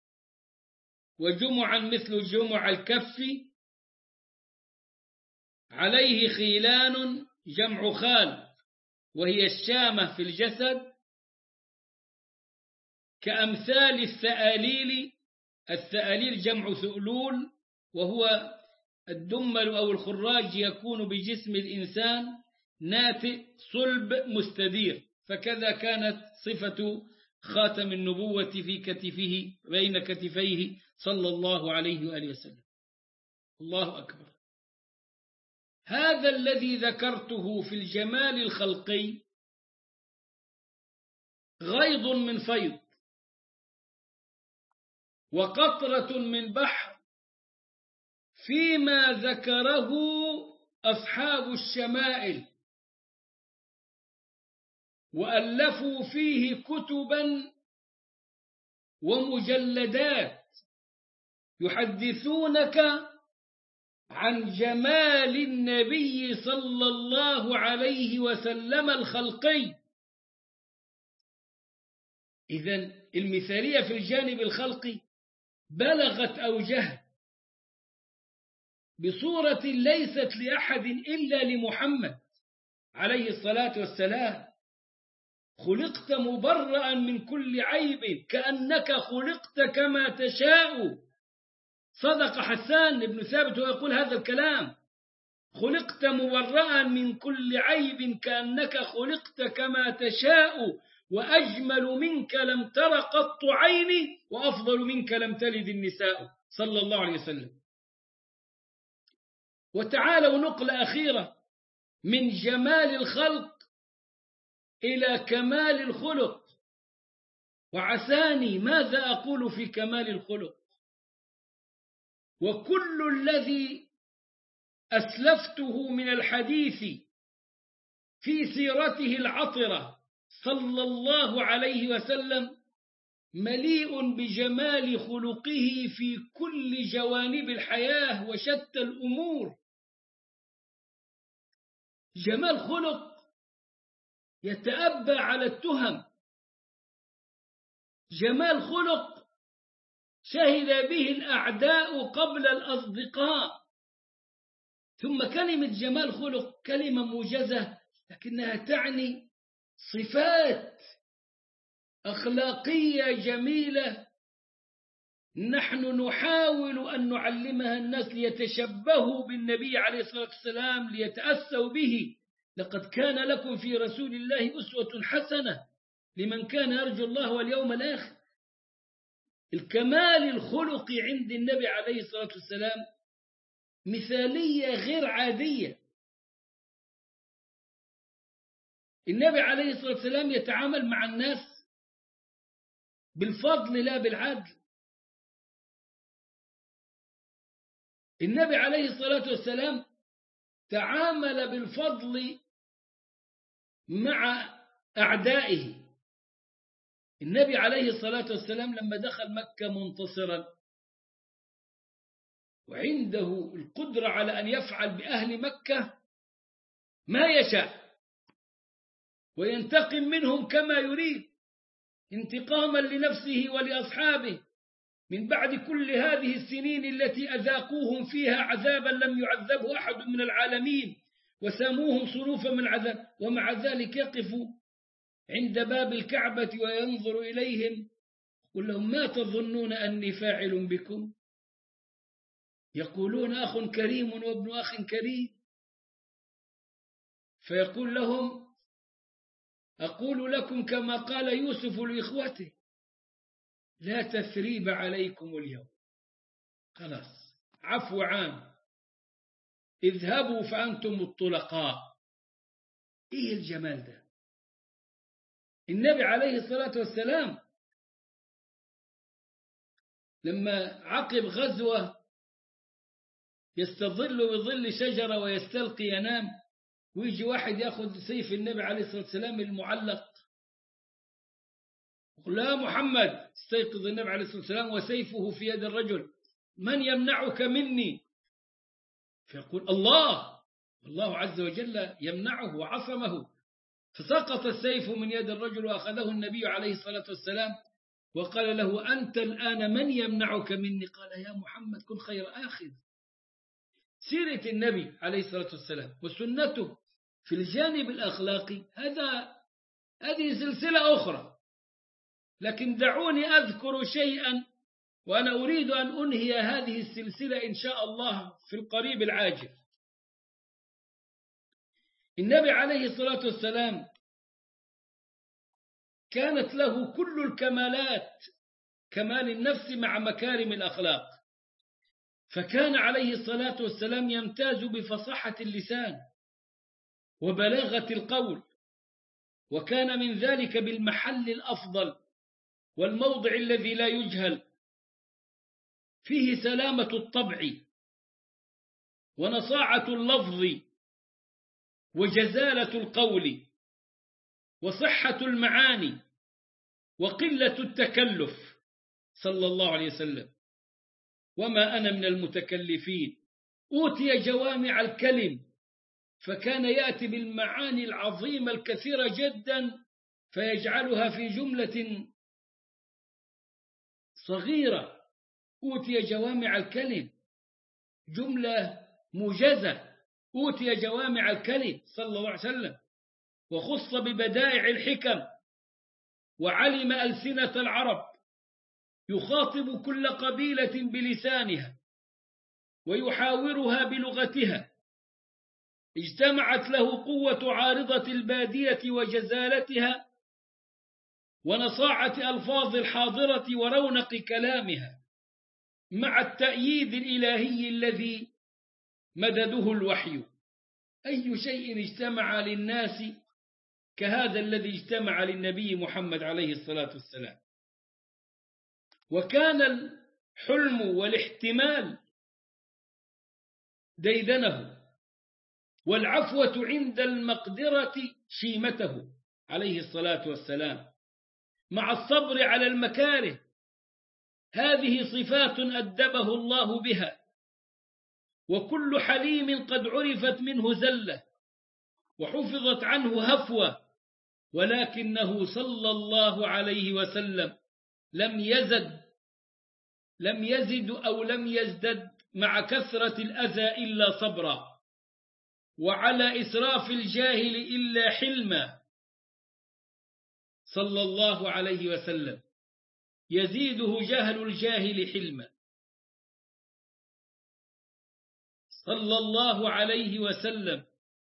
وجمعا مثل جمع الكف، عليه خيلان جمع خال وهي الشامة في الجسد، كأمثال الثآليل. الثآليل جمع ثؤلول، وهو الدمل أو الخراج يكون بجسم الإنسان ناتئ صلب مستدير، فكذا كانت صفة خاتم النبوة في كتفه بين كتفيه صلى الله عليه وآله وسلم. الله أكبر. هذا الذي ذكرته في الجمال الخلقي غيض من فيض وقطرة من بحر فيما ذكره أصحاب الشمائل، وألفوا فيه كتبا ومجلدات يحدثونك عن جمال النبي صلى الله عليه وسلم الخلقي. إذن المثالية في الجانب الخلقي بلغت أوجه بصورة ليست لأحد إلا لمحمد عليه الصلاة والسلام. خلقت مبرأ من كل عيب كأنك خلقت كما تشاء. صدق حسان بن ثابت ويقول هذا الكلام: خلقت مبرأ من كل عيب كأنك خلقت كما تشاء، وأجمل منك لم تر قط عيني، وأفضل منك لم تلد النساء، صلى الله عليه وسلم. وتعالوا نقلة أخيرة من جمال الخلق إلى كمال الخلق. وعساني ماذا أقول في كمال الخلق، وكل الذي أسلفته من الحديث في سيرته العطرة صلى الله عليه وسلم مليء بجمال خلقه في كل جوانب الحياة وشتى الأمور. جمال خلق يتأبى على التهم، جمال خلق شهد به الأعداء قبل الأصدقاء. ثم كلمة جمال خلق كلمة موجزة، لكنها تعني صفات أخلاقية جميلة نحن نحاول أن نعلمها الناس ليتشبهوا بالنبي عليه الصلاة والسلام، ليتأسوا به. لقد كان لكم في رسول الله أسوة حسنة لمن كان يرجو الله واليوم الآخر. الكمال الخلقي عند النبي عليه الصلاة والسلام مثالية غير عادية. النبي عليه الصلاة والسلام يتعامل مع الناس بالفضل لا بالعدل. النبي عليه الصلاة والسلام تعامل بالفضل مع أعدائه. النبي عليه الصلاة والسلام لما دخل مكة منتصرا وعنده القدرة على أن يفعل بأهل مكة ما يشاء وينتقم منهم كما يريد انتقاما لنفسه ولأصحابه، من بعد كل هذه السنين التي أذاقوهم فيها عذابا لم يعذبه أحد من العالمين وساموهم صنوفا من العذاب، ومع ذلك يقف عند باب الكعبة وينظر إليهم يقول لهم ما تظنون أني فاعل بكم؟ يقولون أخ كريم وابن أخ كريم، فيقول لهم أقول لكم كما قال يوسف لإخوته لا تثريب عليكم اليوم، خلاص عفو عام، اذهبوا فأنتم الطلقاء. إيه الجمال ده؟ النبي عليه الصلاة والسلام لما عقب غزوة يستظل بظل شجرة ويستلقي ينام، ويجي واحد يأخذ سيف النبي عليه الصلاة والسلام المعلق، يقول لا محمد، استيقظ النبي عليه الصلاة والسلام وسيفه في يد الرجل، من يمنعك مني؟ فيقول الله عز وجل يمنعه وعصمه، فسقط السيف من يد الرجل وأخذه النبي عليه الصلاة والسلام وقال له أنت الآن من يمنعك مني؟ قال يا محمد كن خير آخذ. سيرة النبي عليه الصلاة والسلام وسنته في الجانب الأخلاقي هذه سلسلة أخرى، لكن دعوني أذكر شيئا وأنا أريد أن أنهي هذه السلسلة إن شاء الله في القريب العاجل. النبي عليه الصلاة والسلام كانت له كل الكمالات، كمال النفس مع مكارم الأخلاق، فكان عليه الصلاة والسلام يمتاز بفصاحة اللسان وبلاغة القول، وكان من ذلك بالمحل الأفضل والموضع الذي لا يجهل، فيه سلامة الطبع ونصاعة اللفظ وجزالة القول وصحة المعاني وقلة التكلف صلى الله عليه وسلم. وما أنا من المتكلفين، أوتي جوامع الكلم، فكان يأتي بالمعاني العظيمة الكثيرة جدا فيجعلها في جملة صغيرة. أوتي جوامع الكلم، جملة موجزة، أوتي جوامع الكلم صلى الله عليه وسلم، وخص ببدائع الحكم، وعلم ألسنة العرب، يخاطب كل قبيلة بلسانها ويحاورها بلغتها، اجتمعت له قوة عارضة البادية وجزالتها ونصاعة ألفاظ الحاضرة ورونق كلامها مع التأييد الإلهي الذي مدده الوحي. أي شيء اجتمع للناس كهذا الذي اجتمع للنبي محمد عليه الصلاة والسلام. وكان الحلم والاحتمال ديدنه، والعفوة عند المقدرة شيمته عليه الصلاة والسلام، مع الصبر على المكاره. هذه صفات أدبه الله بها، وكل حليم قد عرفت منه زلة وحفظت عنه هفوة، ولكنه صلى الله عليه وسلم لم يزد أو لم يزدد مع كثرة الأذى إلا صبرا، وعلى إسراف الجاهل إلا حلما صلى الله عليه وسلم، يزيده جهل الجاهل حلما صلى الله عليه وسلم.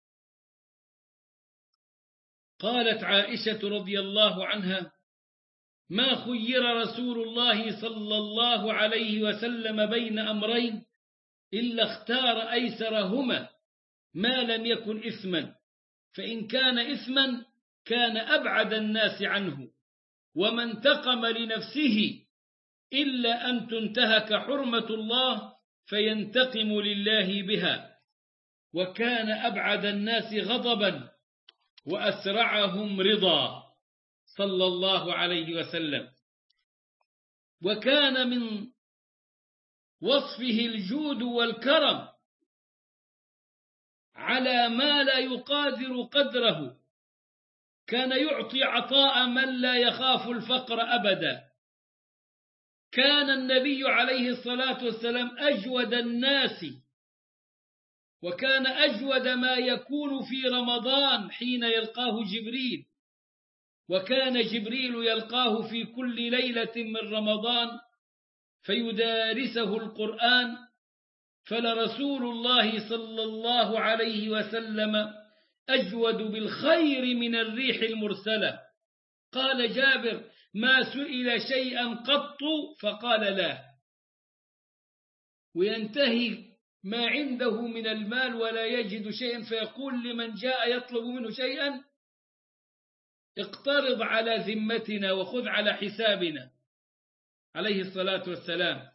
قالت عائشة رضي الله عنها ما خير رسول الله صلى الله عليه وسلم بين أمرين إلا اختار أيسرهما ما لم يكن إثما، فإن كان إثما كان أبعد الناس عنه، وما انتقم لنفسه إلا أن تنتهك حرمة الله فينتقم لله بها، وكان أبعد الناس غضبا وأسرعهم رضا صلى الله عليه وسلم. وكان من وصفه الجود والكرم على ما لا يقادر قدره، كان يعطي عطاء من لا يخاف الفقر أبدا، كان النبي عليه الصلاة والسلام أجود الناس، وكان أجود ما يكون في رمضان حين يلقاه جبريل، وكان جبريل يلقاه في كل ليلة من رمضان فيدارسه القرآن. فلرسول الله صلى الله عليه وسلم أجود بالخير من الريح المرسلة. قال جابر: ما سئل شيئا قط فقال لا. وينتهي ما عنده من المال ولا يجد شيئا، فيقول لمن جاء يطلب منه شيئا: اقترض على ذمتنا وخذ على حسابنا، عليه الصلاة والسلام.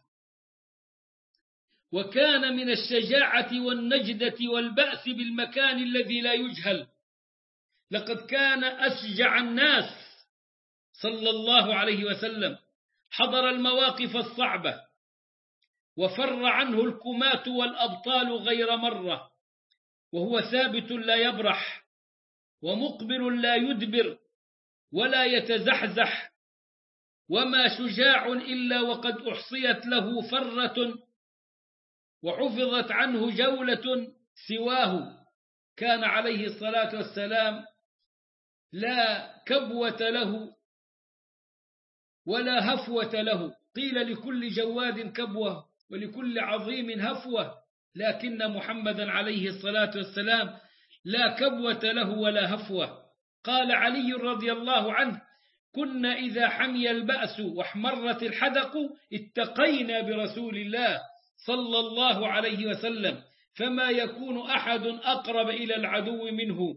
وكان من الشجاعة والنجدة والبأس بالمكان الذي لا يجهل. لقد كان أشجع الناس صلى الله عليه وسلم، حضر المواقف الصعبة وفر عنه الكماة والأبطال غير مرة، وهو ثابت لا يبرح، ومقبل لا يدبر ولا يتزحزح. وما شجاع إلا وقد أحصيت له فرة وحفظت عنه جولة سواه. كان عليه الصلاة والسلام لا كبوة له ولا هفوة له. قيل لكل جواد كبوة ولكل عظيم هفوة، لكن محمدا عليه الصلاة والسلام لا كبوة له ولا هفوة. قال علي رضي الله عنه: كنا إذا حمي البأس واحمرت الحدق اتقينا برسول الله صلى الله عليه وسلم، فما يكون أحد أقرب إلى العدو منه.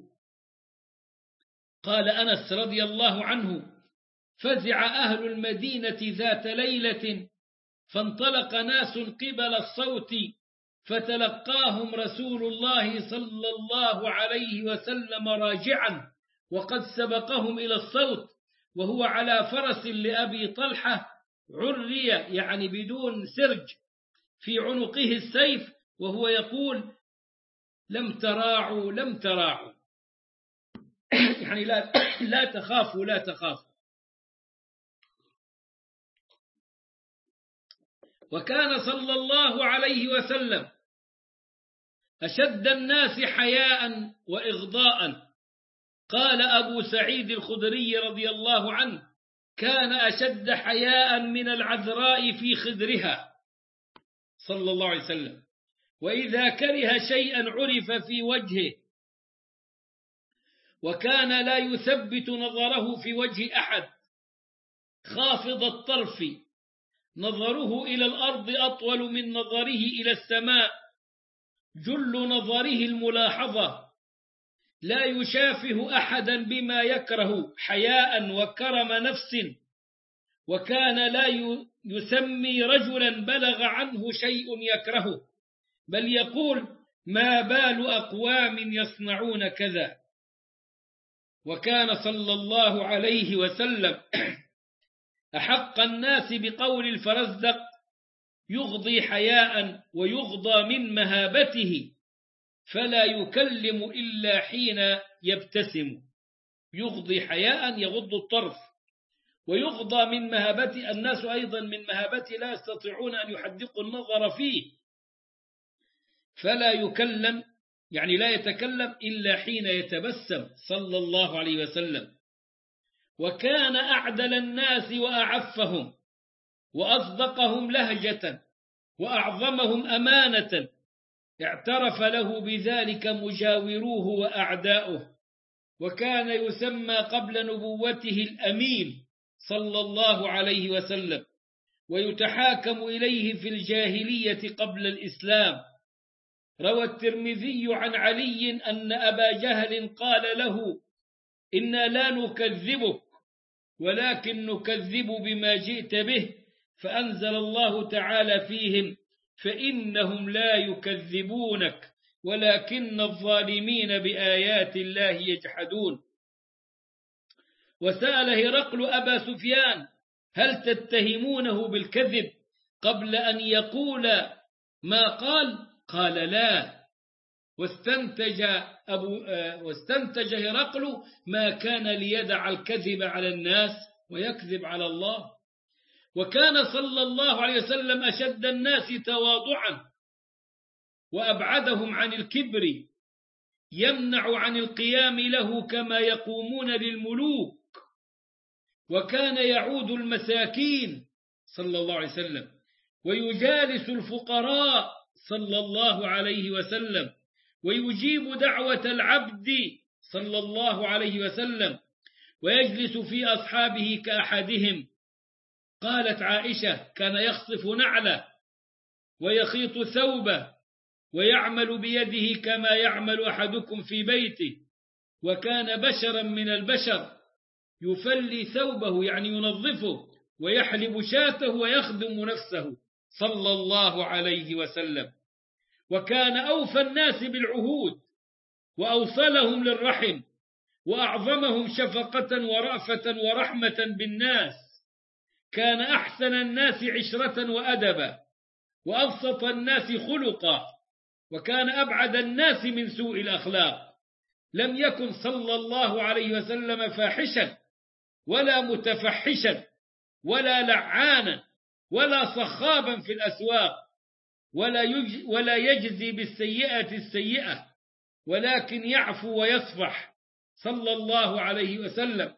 قال أنس رضي الله عنه: فزع أهل المدينة ذات ليلة فانطلق ناس قبل الصوت فتلقاهم رسول الله صلى الله عليه وسلم راجعا وقد سبقهم إلى الصوت، وهو على فرس لأبي طلحة عري، يعني بدون سرج، في عنقه السيف، وهو يقول: لم تراعوا لم تراعوا، يعني لا تخافوا لا تخافوا. وكان صلى الله عليه وسلم أشد الناس حياء وإغضاء. قال أبو سعيد الخدري رضي الله عنه: كان أشد حياء من العذراء في خدرها صلى الله عليه وسلم، وإذا كره شيئا عرف في وجهه، وكان لا يثبت نظره في وجه أحد، خافض الطرف، نظره إلى الأرض أطول من نظره إلى السماء، جل نظره الملاحظة، لا يشافه أحدا بما يكره، حياء وكرم نفس. وكان لا يسمي رجلا بلغ عنه شيء يكرهه، بل يقول: ما بال أقوام يصنعون كذا. وكان صلى الله عليه وسلم أحق الناس بقول الفرزدق: يغضي حياء ويغضى من مهابته، فلا يكلم إلا حين يبتسم. يغضي حياء يغض الطرف، ويغضى من مهابته، الناس أيضا من مهابته لا يستطيعون أن يحدقوا النظر فيه، فلا يكلم يعني لا يتكلم إلا حين يتبسم صلى الله عليه وسلم. وكان أعدل الناس وأعفهم وأصدقهم لهجة وأعظمهم أمانة، اعترف له بذلك مجاوروه وأعداؤه. وكان يسمى قبل نبوته الأمين صلى الله عليه وسلم، ويتحاكم إليه في الجاهلية قبل الإسلام. روى الترمذي عن علي أن أبا جهل قال له: إنا لا نكذبك ولكن نكذب بما جئت به، فأنزل الله تعالى فيهم: فإنهم لا يكذبونك ولكن الظالمين بآيات الله يجحدون. وسأل هرقل أبا سفيان: هل تتهمونه بالكذب قبل أن يقول ما قال؟ قال: لا. واستنتج هرقل ما كان ليدع الكذب على الناس ويكذب على الله. وكان صلى الله عليه وسلم أشد الناس تواضعا وأبعدهم عن الكبر، يمنع عن القيام له كما يقومون للملوك، وكان يعود المساكين صلى الله عليه وسلم ويجالس الفقراء صلى الله عليه وسلم، ويجيب دعوة العبد صلى الله عليه وسلم، ويجلس في أصحابه كأحدهم. قالت عائشة: كان يخصف نعله ويخيط ثوبه ويعمل بيده كما يعمل أحدكم في بيته، وكان بشرا من البشر يفلي ثوبه يعني ينظفه، ويحلب شاته ويخدم نفسه صلى الله عليه وسلم. وكان أوفى الناس بالعهود وأوصلهم للرحم وأعظمهم شفقة ورأفة ورحمة بالناس. كان أحسن الناس عشرة وأدبا وأبسط الناس خلقا، وكان أبعد الناس من سوء الأخلاق. لم يكن صلى الله عليه وسلم فاحشا ولا متفحشا ولا لعانا ولا صخابا في الأسواق، ولا يجزي بالسيئة السيئة، ولكن يعفو ويصفح صلى الله عليه وسلم.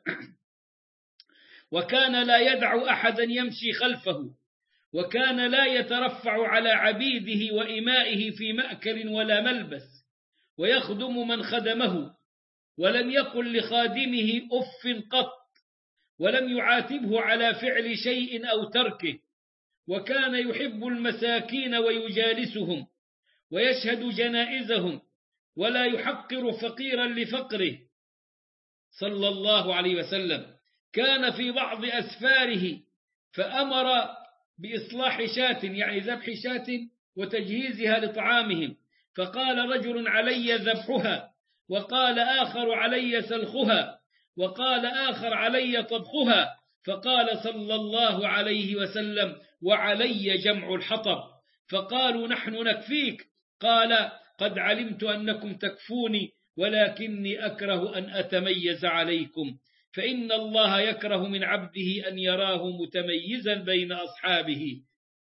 وكان لا يدع أحدا يمشي خلفه، وكان لا يترفع على عبيده وإمائه في مأكل ولا ملبس، ويخدم من خدمه، ولم يقل لخادمه أف قط، ولم يعاتبه على فعل شيء أو تركه. وكان يحب المساكين ويجالسهم ويشهد جنائزهم، ولا يحقر فقيرا لفقره صلى الله عليه وسلم. كان في بعض أسفاره فأمر بإصلاح شاة يعني ذبح شاة وتجهيزها لطعامهم، فقال رجل: علي ذبحها، وقال آخر: علي سلخها، وقال آخر: علي طبخها، فقال صلى الله عليه وسلم: وعلي جمع الحطب. فقالوا: نحن نكفيك. قال: قد علمت أنكم تكفوني، ولكني أكره أن أتميز عليكم، فإن الله يكره من عبده أن يراه متميزا بين أصحابه.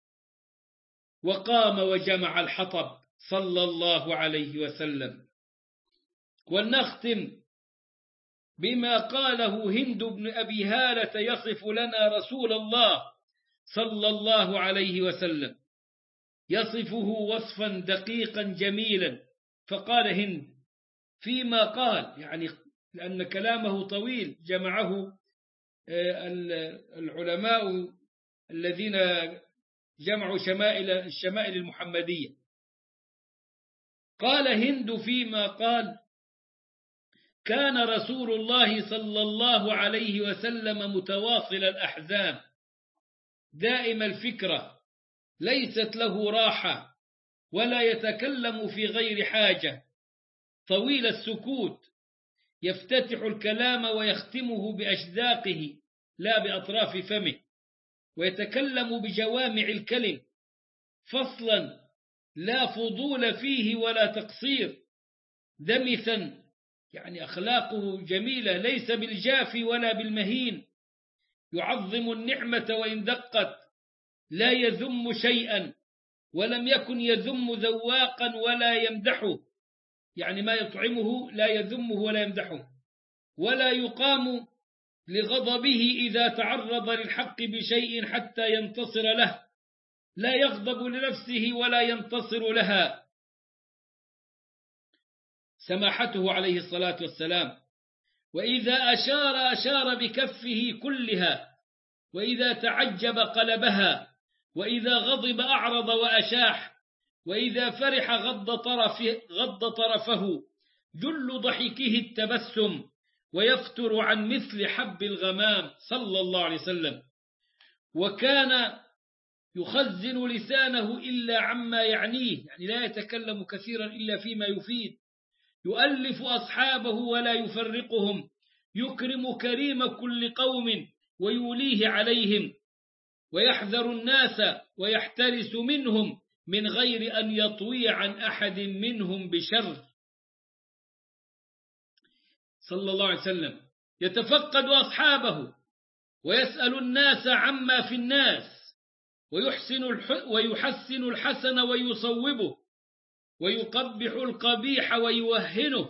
وقام وجمع الحطب صلى الله عليه وسلم. ولنختم بما قاله هند بن أبي هالة يصف لنا رسول الله صلى الله عليه وسلم، يصفه وصفا دقيقا جميلا. فقال هند فيما قال، يعني لأن كلامه طويل جمعه العلماء الذين جمعوا الشمائل المحمدية. قال هند فيما قال: كان رسول الله صلى الله عليه وسلم متواصل الأحزان، دائم الفكرة، ليست له راحة، ولا يتكلم في غير حاجة، طويل السكوت، يفتتح الكلام ويختمه بأشداقه لا بأطراف فمه، ويتكلم بجوامع الكلم، فصلا لا فضول فيه ولا تقصير، دمثا يعني أخلاقه جميلة، ليس بالجافي ولا بالمهين، يعظم النعمة وإن دقت، لا يذم شيئا، ولم يكن يذم ذواقا ولا يمدحه، يعني ما يطعمه لا يذمه ولا يمدحه، ولا يقام لغضبه إذا تعرض للحق بشيء حتى ينتصر له، لا يغضب لنفسه ولا ينتصر لها. سماحته عليه الصلاة والسلام، وإذا أشار بكفه كلها، وإذا تعجب قلبها، وإذا غضب أعرض وأشاح، وإذا فرح غض طرفه، جل ضحكه التبسم، ويفتر عن مثل حب الغمام صلى الله عليه وسلم. وكان يخزن لسانه إلا عما يعنيه، يعني لا يتكلم كثيرا إلا فيما يفيد، يؤلف أصحابه ولا يفرقهم، يكرم كريم كل قوم ويوليه عليهم، ويحذر الناس ويحترس منهم من غير أن يطوي عن أحد منهم بشر صلى الله عليه وسلم. يتفقد أصحابه ويسأل الناس عما في الناس، ويحسن الحسن ويصوبه، ويقبح القبيح ويوهنه،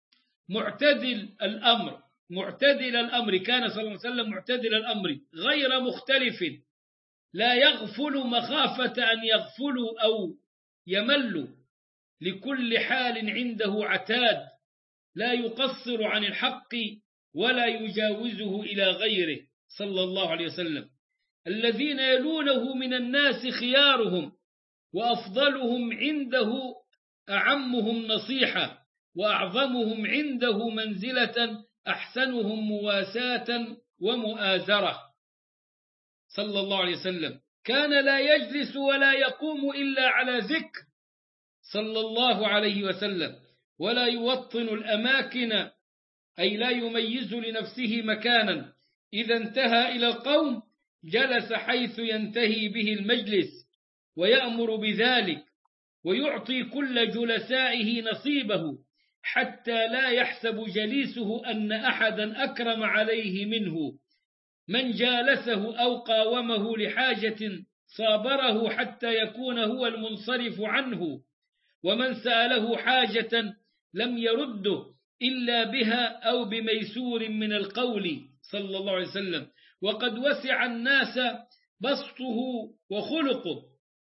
معتدل الأمر، كان صلى الله عليه وسلم معتدل الأمر غير مختلف، لا يغفل مخافة أن يغفلوا أو يملوا، لكل حال عنده عتاد، لا يقصر عن الحق ولا يجاوزه إلى غيره صلى الله عليه وسلم. الذين يلونه من الناس خيارهم، وأفضلهم عنده أعمهم نصيحة، وأعظمهم عنده منزلة أحسنهم مواساة ومؤازرة صلى الله عليه وسلم. كان لا يجلس ولا يقوم إلا على ذكر صلى الله عليه وسلم، ولا يوطن الأماكن، أي لا يميز لنفسه مكانا، إذا انتهى إلى القوم جلس حيث ينتهي به المجلس ويأمر بذلك، ويعطي كل جلسائه نصيبه، حتى لا يحسب جليسه أن أحدا أكرم عليه منه. من جالسه أو قاومه لحاجة صابره حتى يكون هو المنصرف عنه، ومن سأله حاجة لم يرده إلا بها أو بميسور من القول صلى الله عليه وسلم. وقد وسع الناس بسطه وخلقه،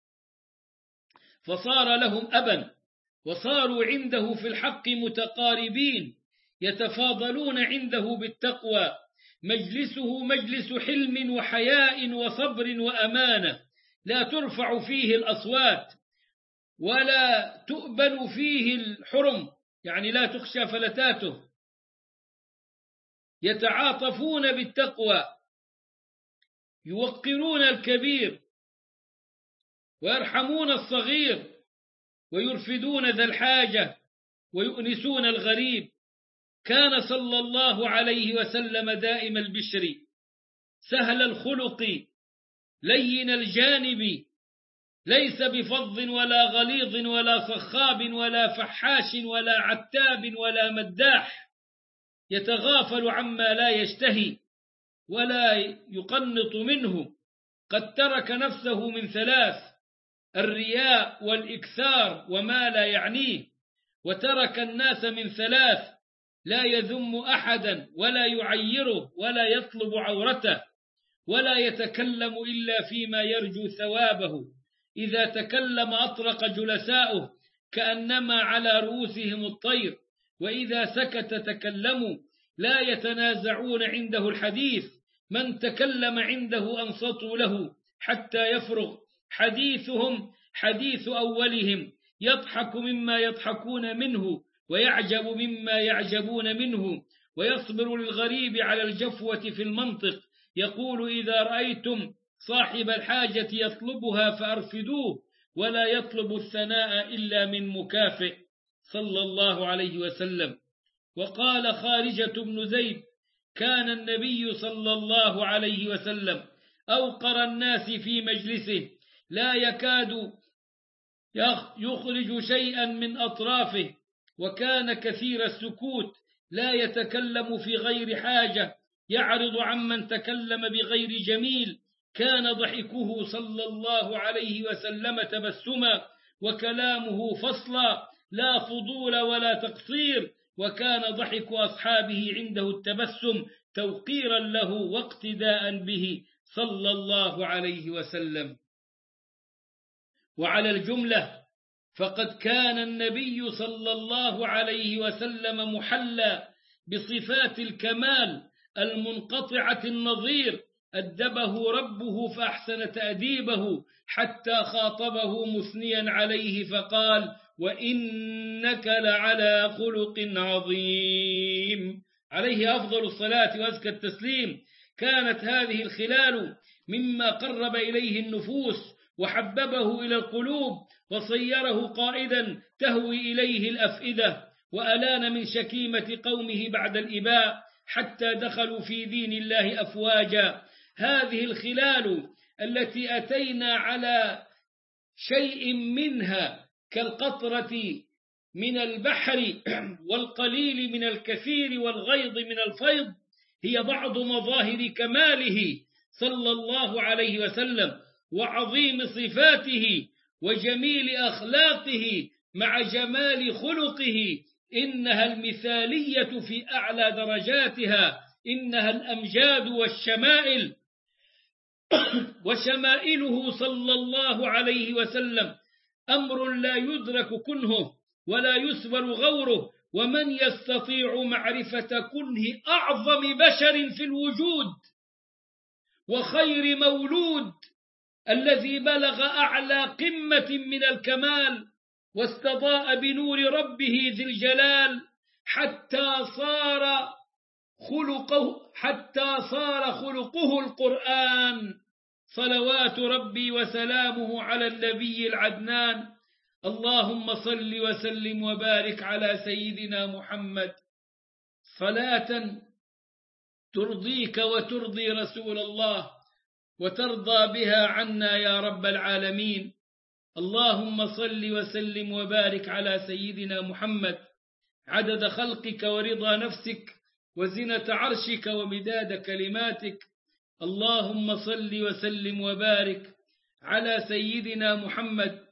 فصار لهم أبا، وصاروا عنده في الحق متقاربين، يتفاضلون عنده بالتقوى. مجلسه مجلس حلم وحياء وصبر وأمانة، لا ترفع فيه الأصوات ولا تؤبن فيه الحرم، يعني لا تخشى فلتاته. يتعاطفون بالتقوى، يوقرون الكبير، ويرحمون الصغير، ويرفدون ذا الحاجة، ويؤنسون الغريب. كان صلى الله عليه وسلم دائم البشر، سهل الخلق، لين الجانب، ليس بفظ ولا غليظ ولا صخاب ولا فحاش ولا عتاب ولا مداح، يتغافل عما لا يشتهي ولا يقنط منه. قد ترك نفسه من ثلاث: الرياء والإكثار وما لا يعنيه، وترك الناس من ثلاث: لا يذم أحدا ولا يعيره ولا يطلب عورته، ولا يتكلم إلا فيما يرجو ثوابه. إذا تكلم أطرق جلساؤه كأنما على رؤوسهم الطير، وإذا سكت تكلموا، لا يتنازعون عنده الحديث. من تكلم عنده أنصتوا له حتى يفرغ. حديثهم حديث أولهم، يضحك مما يضحكون منه، ويعجب مما يعجبون منه، ويصبر للغريب على الجفوة في المنطق. يقول: إذا رأيتم صاحب الحاجة يطلبها فأرفدوه، ولا يطلب الثناء إلا من مكافئ صلى الله عليه وسلم. وقال خارجة بن زيد: كان النبي صلى الله عليه وسلم أوقر الناس في مجلسه، لا يكاد يخرج شيئا من أطرافه، وكان كثير السكوت، لا يتكلم في غير حاجة، يعرض عمن تكلم بغير جميل. كان ضحكه صلى الله عليه وسلم تبسما، وكلامه فصلا، لا فضول ولا تقصير. وكان ضحك أصحابه عنده التبسم توقيرا له واقتداء به صلى الله عليه وسلم. وعلى الجملة فقد كان النبي صلى الله عليه وسلم محلى بصفات الكمال المنقطعة النظير، أدبه ربه فأحسن تأديبه، حتى خاطبه مثنيا عليه فقال: وإنك لعلى خلق عظيم. عليه أفضل الصلاة وأزكى التسليم. كانت هذه الخلال مما قرب إليه النفوس وحببه إلى القلوب، وصيره قائدا تهوي إليه الأفئدة، وألان من شكيمة قومه بعد الإباء حتى دخلوا في دين الله أفواجا. هذه الخلال التي أتينا على شيء منها كالقطرة من البحر والقليل من الكثير والغيض من الفيض، هي بعض مظاهر كماله صلى الله عليه وسلم وعظيم صفاته وجميل أخلاقه مع جمال خلقه. إنها المثالية في أعلى درجاتها، إنها الأمجاد والشمائل. وشمائله صلى الله عليه وسلم أمر لا يدرك كنهه ولا يسبر غوره. ومن يستطيع معرفة كنه أعظم بشر في الوجود وخير مولود الذي بلغ أعلى قمة من الكمال واستضاء بنور ربه ذي الجلال حتى صار خلقه القرآن، صلوات ربي وسلامه على النبي العدنان. اللهم صل وسلم وبارك على سيدنا محمد صلاة ترضيك وترضي رسول الله وترضى بها عنا يا رب العالمين. اللهم صل وسلم وبارك على سيدنا محمد عدد خلقك ورضا نفسك وزنة عرشك ومداد كلماتك. اللهم صل وسلم وبارك على سيدنا محمد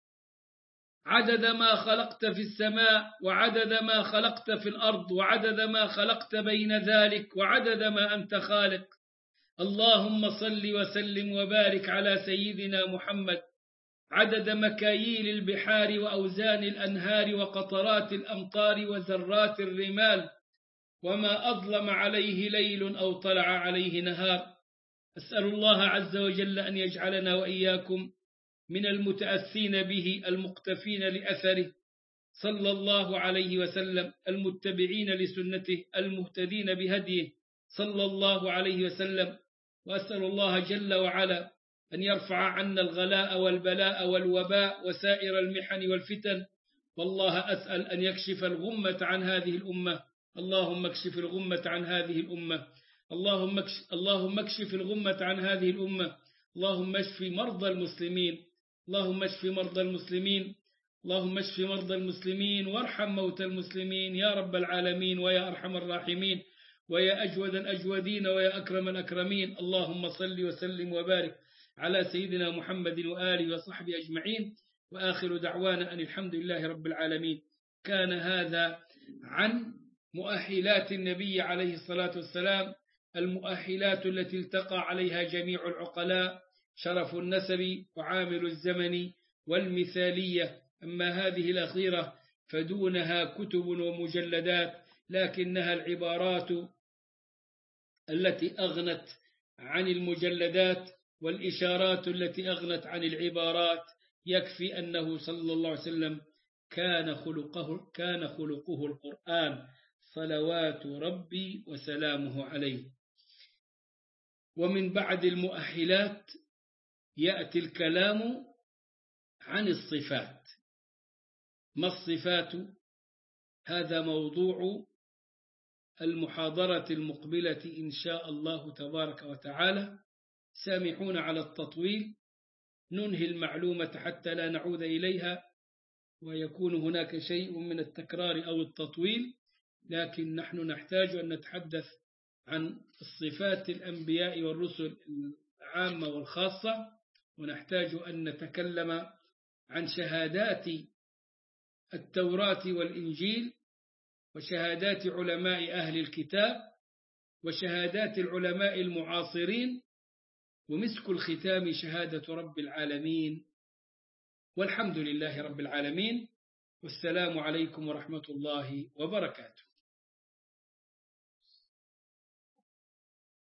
عدد ما خلقت في السماء وعدد ما خلقت في الأرض وعدد ما خلقت بين ذلك وعدد ما أنت خالق. اللهم صل وسلم وبارك على سيدنا محمد عدد مكاييل البحار وأوزان الأنهار وقطرات الأمطار وذرات الرمال وما أظلم عليه ليل أو طلع عليه نهار. أسأل الله عز وجل أن يجعلنا وإياكم من المتأسين به المقتفين لأثره صلى الله عليه وسلم، المتبعين لسنته المهتدين بهديه صلى الله عليه وسلم. وأسأل الله جل وعلا أن يرفع عنا الغلاء والبلاء والوباء وسائر المحن والفتن. والله أسأل أن يكشف الغمة عن هذه الأمة. اللهم اكشف الغمة عن هذه الأمة. اللهم اكشف الغمة عن هذه الأمة. اللهم اشف مرضى المسلمين. اللهم اشف مرضى المسلمين. اللهم اشف مرضى المسلمين وارحم موتى المسلمين يا رب العالمين ويا أرحم الراحمين ويا أجود الأجودين ويا أكرم الأكرمين. اللهم صل وسلم وبارك على سيدنا محمد وآله وصحبه أجمعين. وآخر دعوانا أن الحمد لله رب العالمين. كان هذا عن مؤهلات النبي عليه الصلاة والسلام، المؤهلات التي التقى عليها جميع العقلاء: شرف النسب وعامل الزمن والمثالية. أما هذه الأخيرة فدونها كتب ومجلدات، لكنها العبارات التي أغنت عن المجلدات والإشارات التي أغنت عن العبارات. يكفي أنه صلى الله عليه وسلم كان خلقه القرآن، صلوات ربي وسلامه عليه. ومن بعد المؤهلات يأتي الكلام عن الصفات. ما الصفات؟ هذا موضوع المحاضرة المقبلة إن شاء الله تبارك وتعالى. سامحون على التطويل، ننهي المعلومة حتى لا نعود إليها ويكون هناك شيء من التكرار أو التطويل، لكن نحن نحتاج أن نتحدث عن الصفات الأنبياء والرسل العامة والخاصة، ونحتاج أن نتكلم عن شهادات التوراة والإنجيل وشهادات علماء أهل الكتاب وشهادات العلماء المعاصرين، ومسك الختام شهادة رب العالمين. والحمد لله رب العالمين، والسلام عليكم ورحمة الله وبركاته.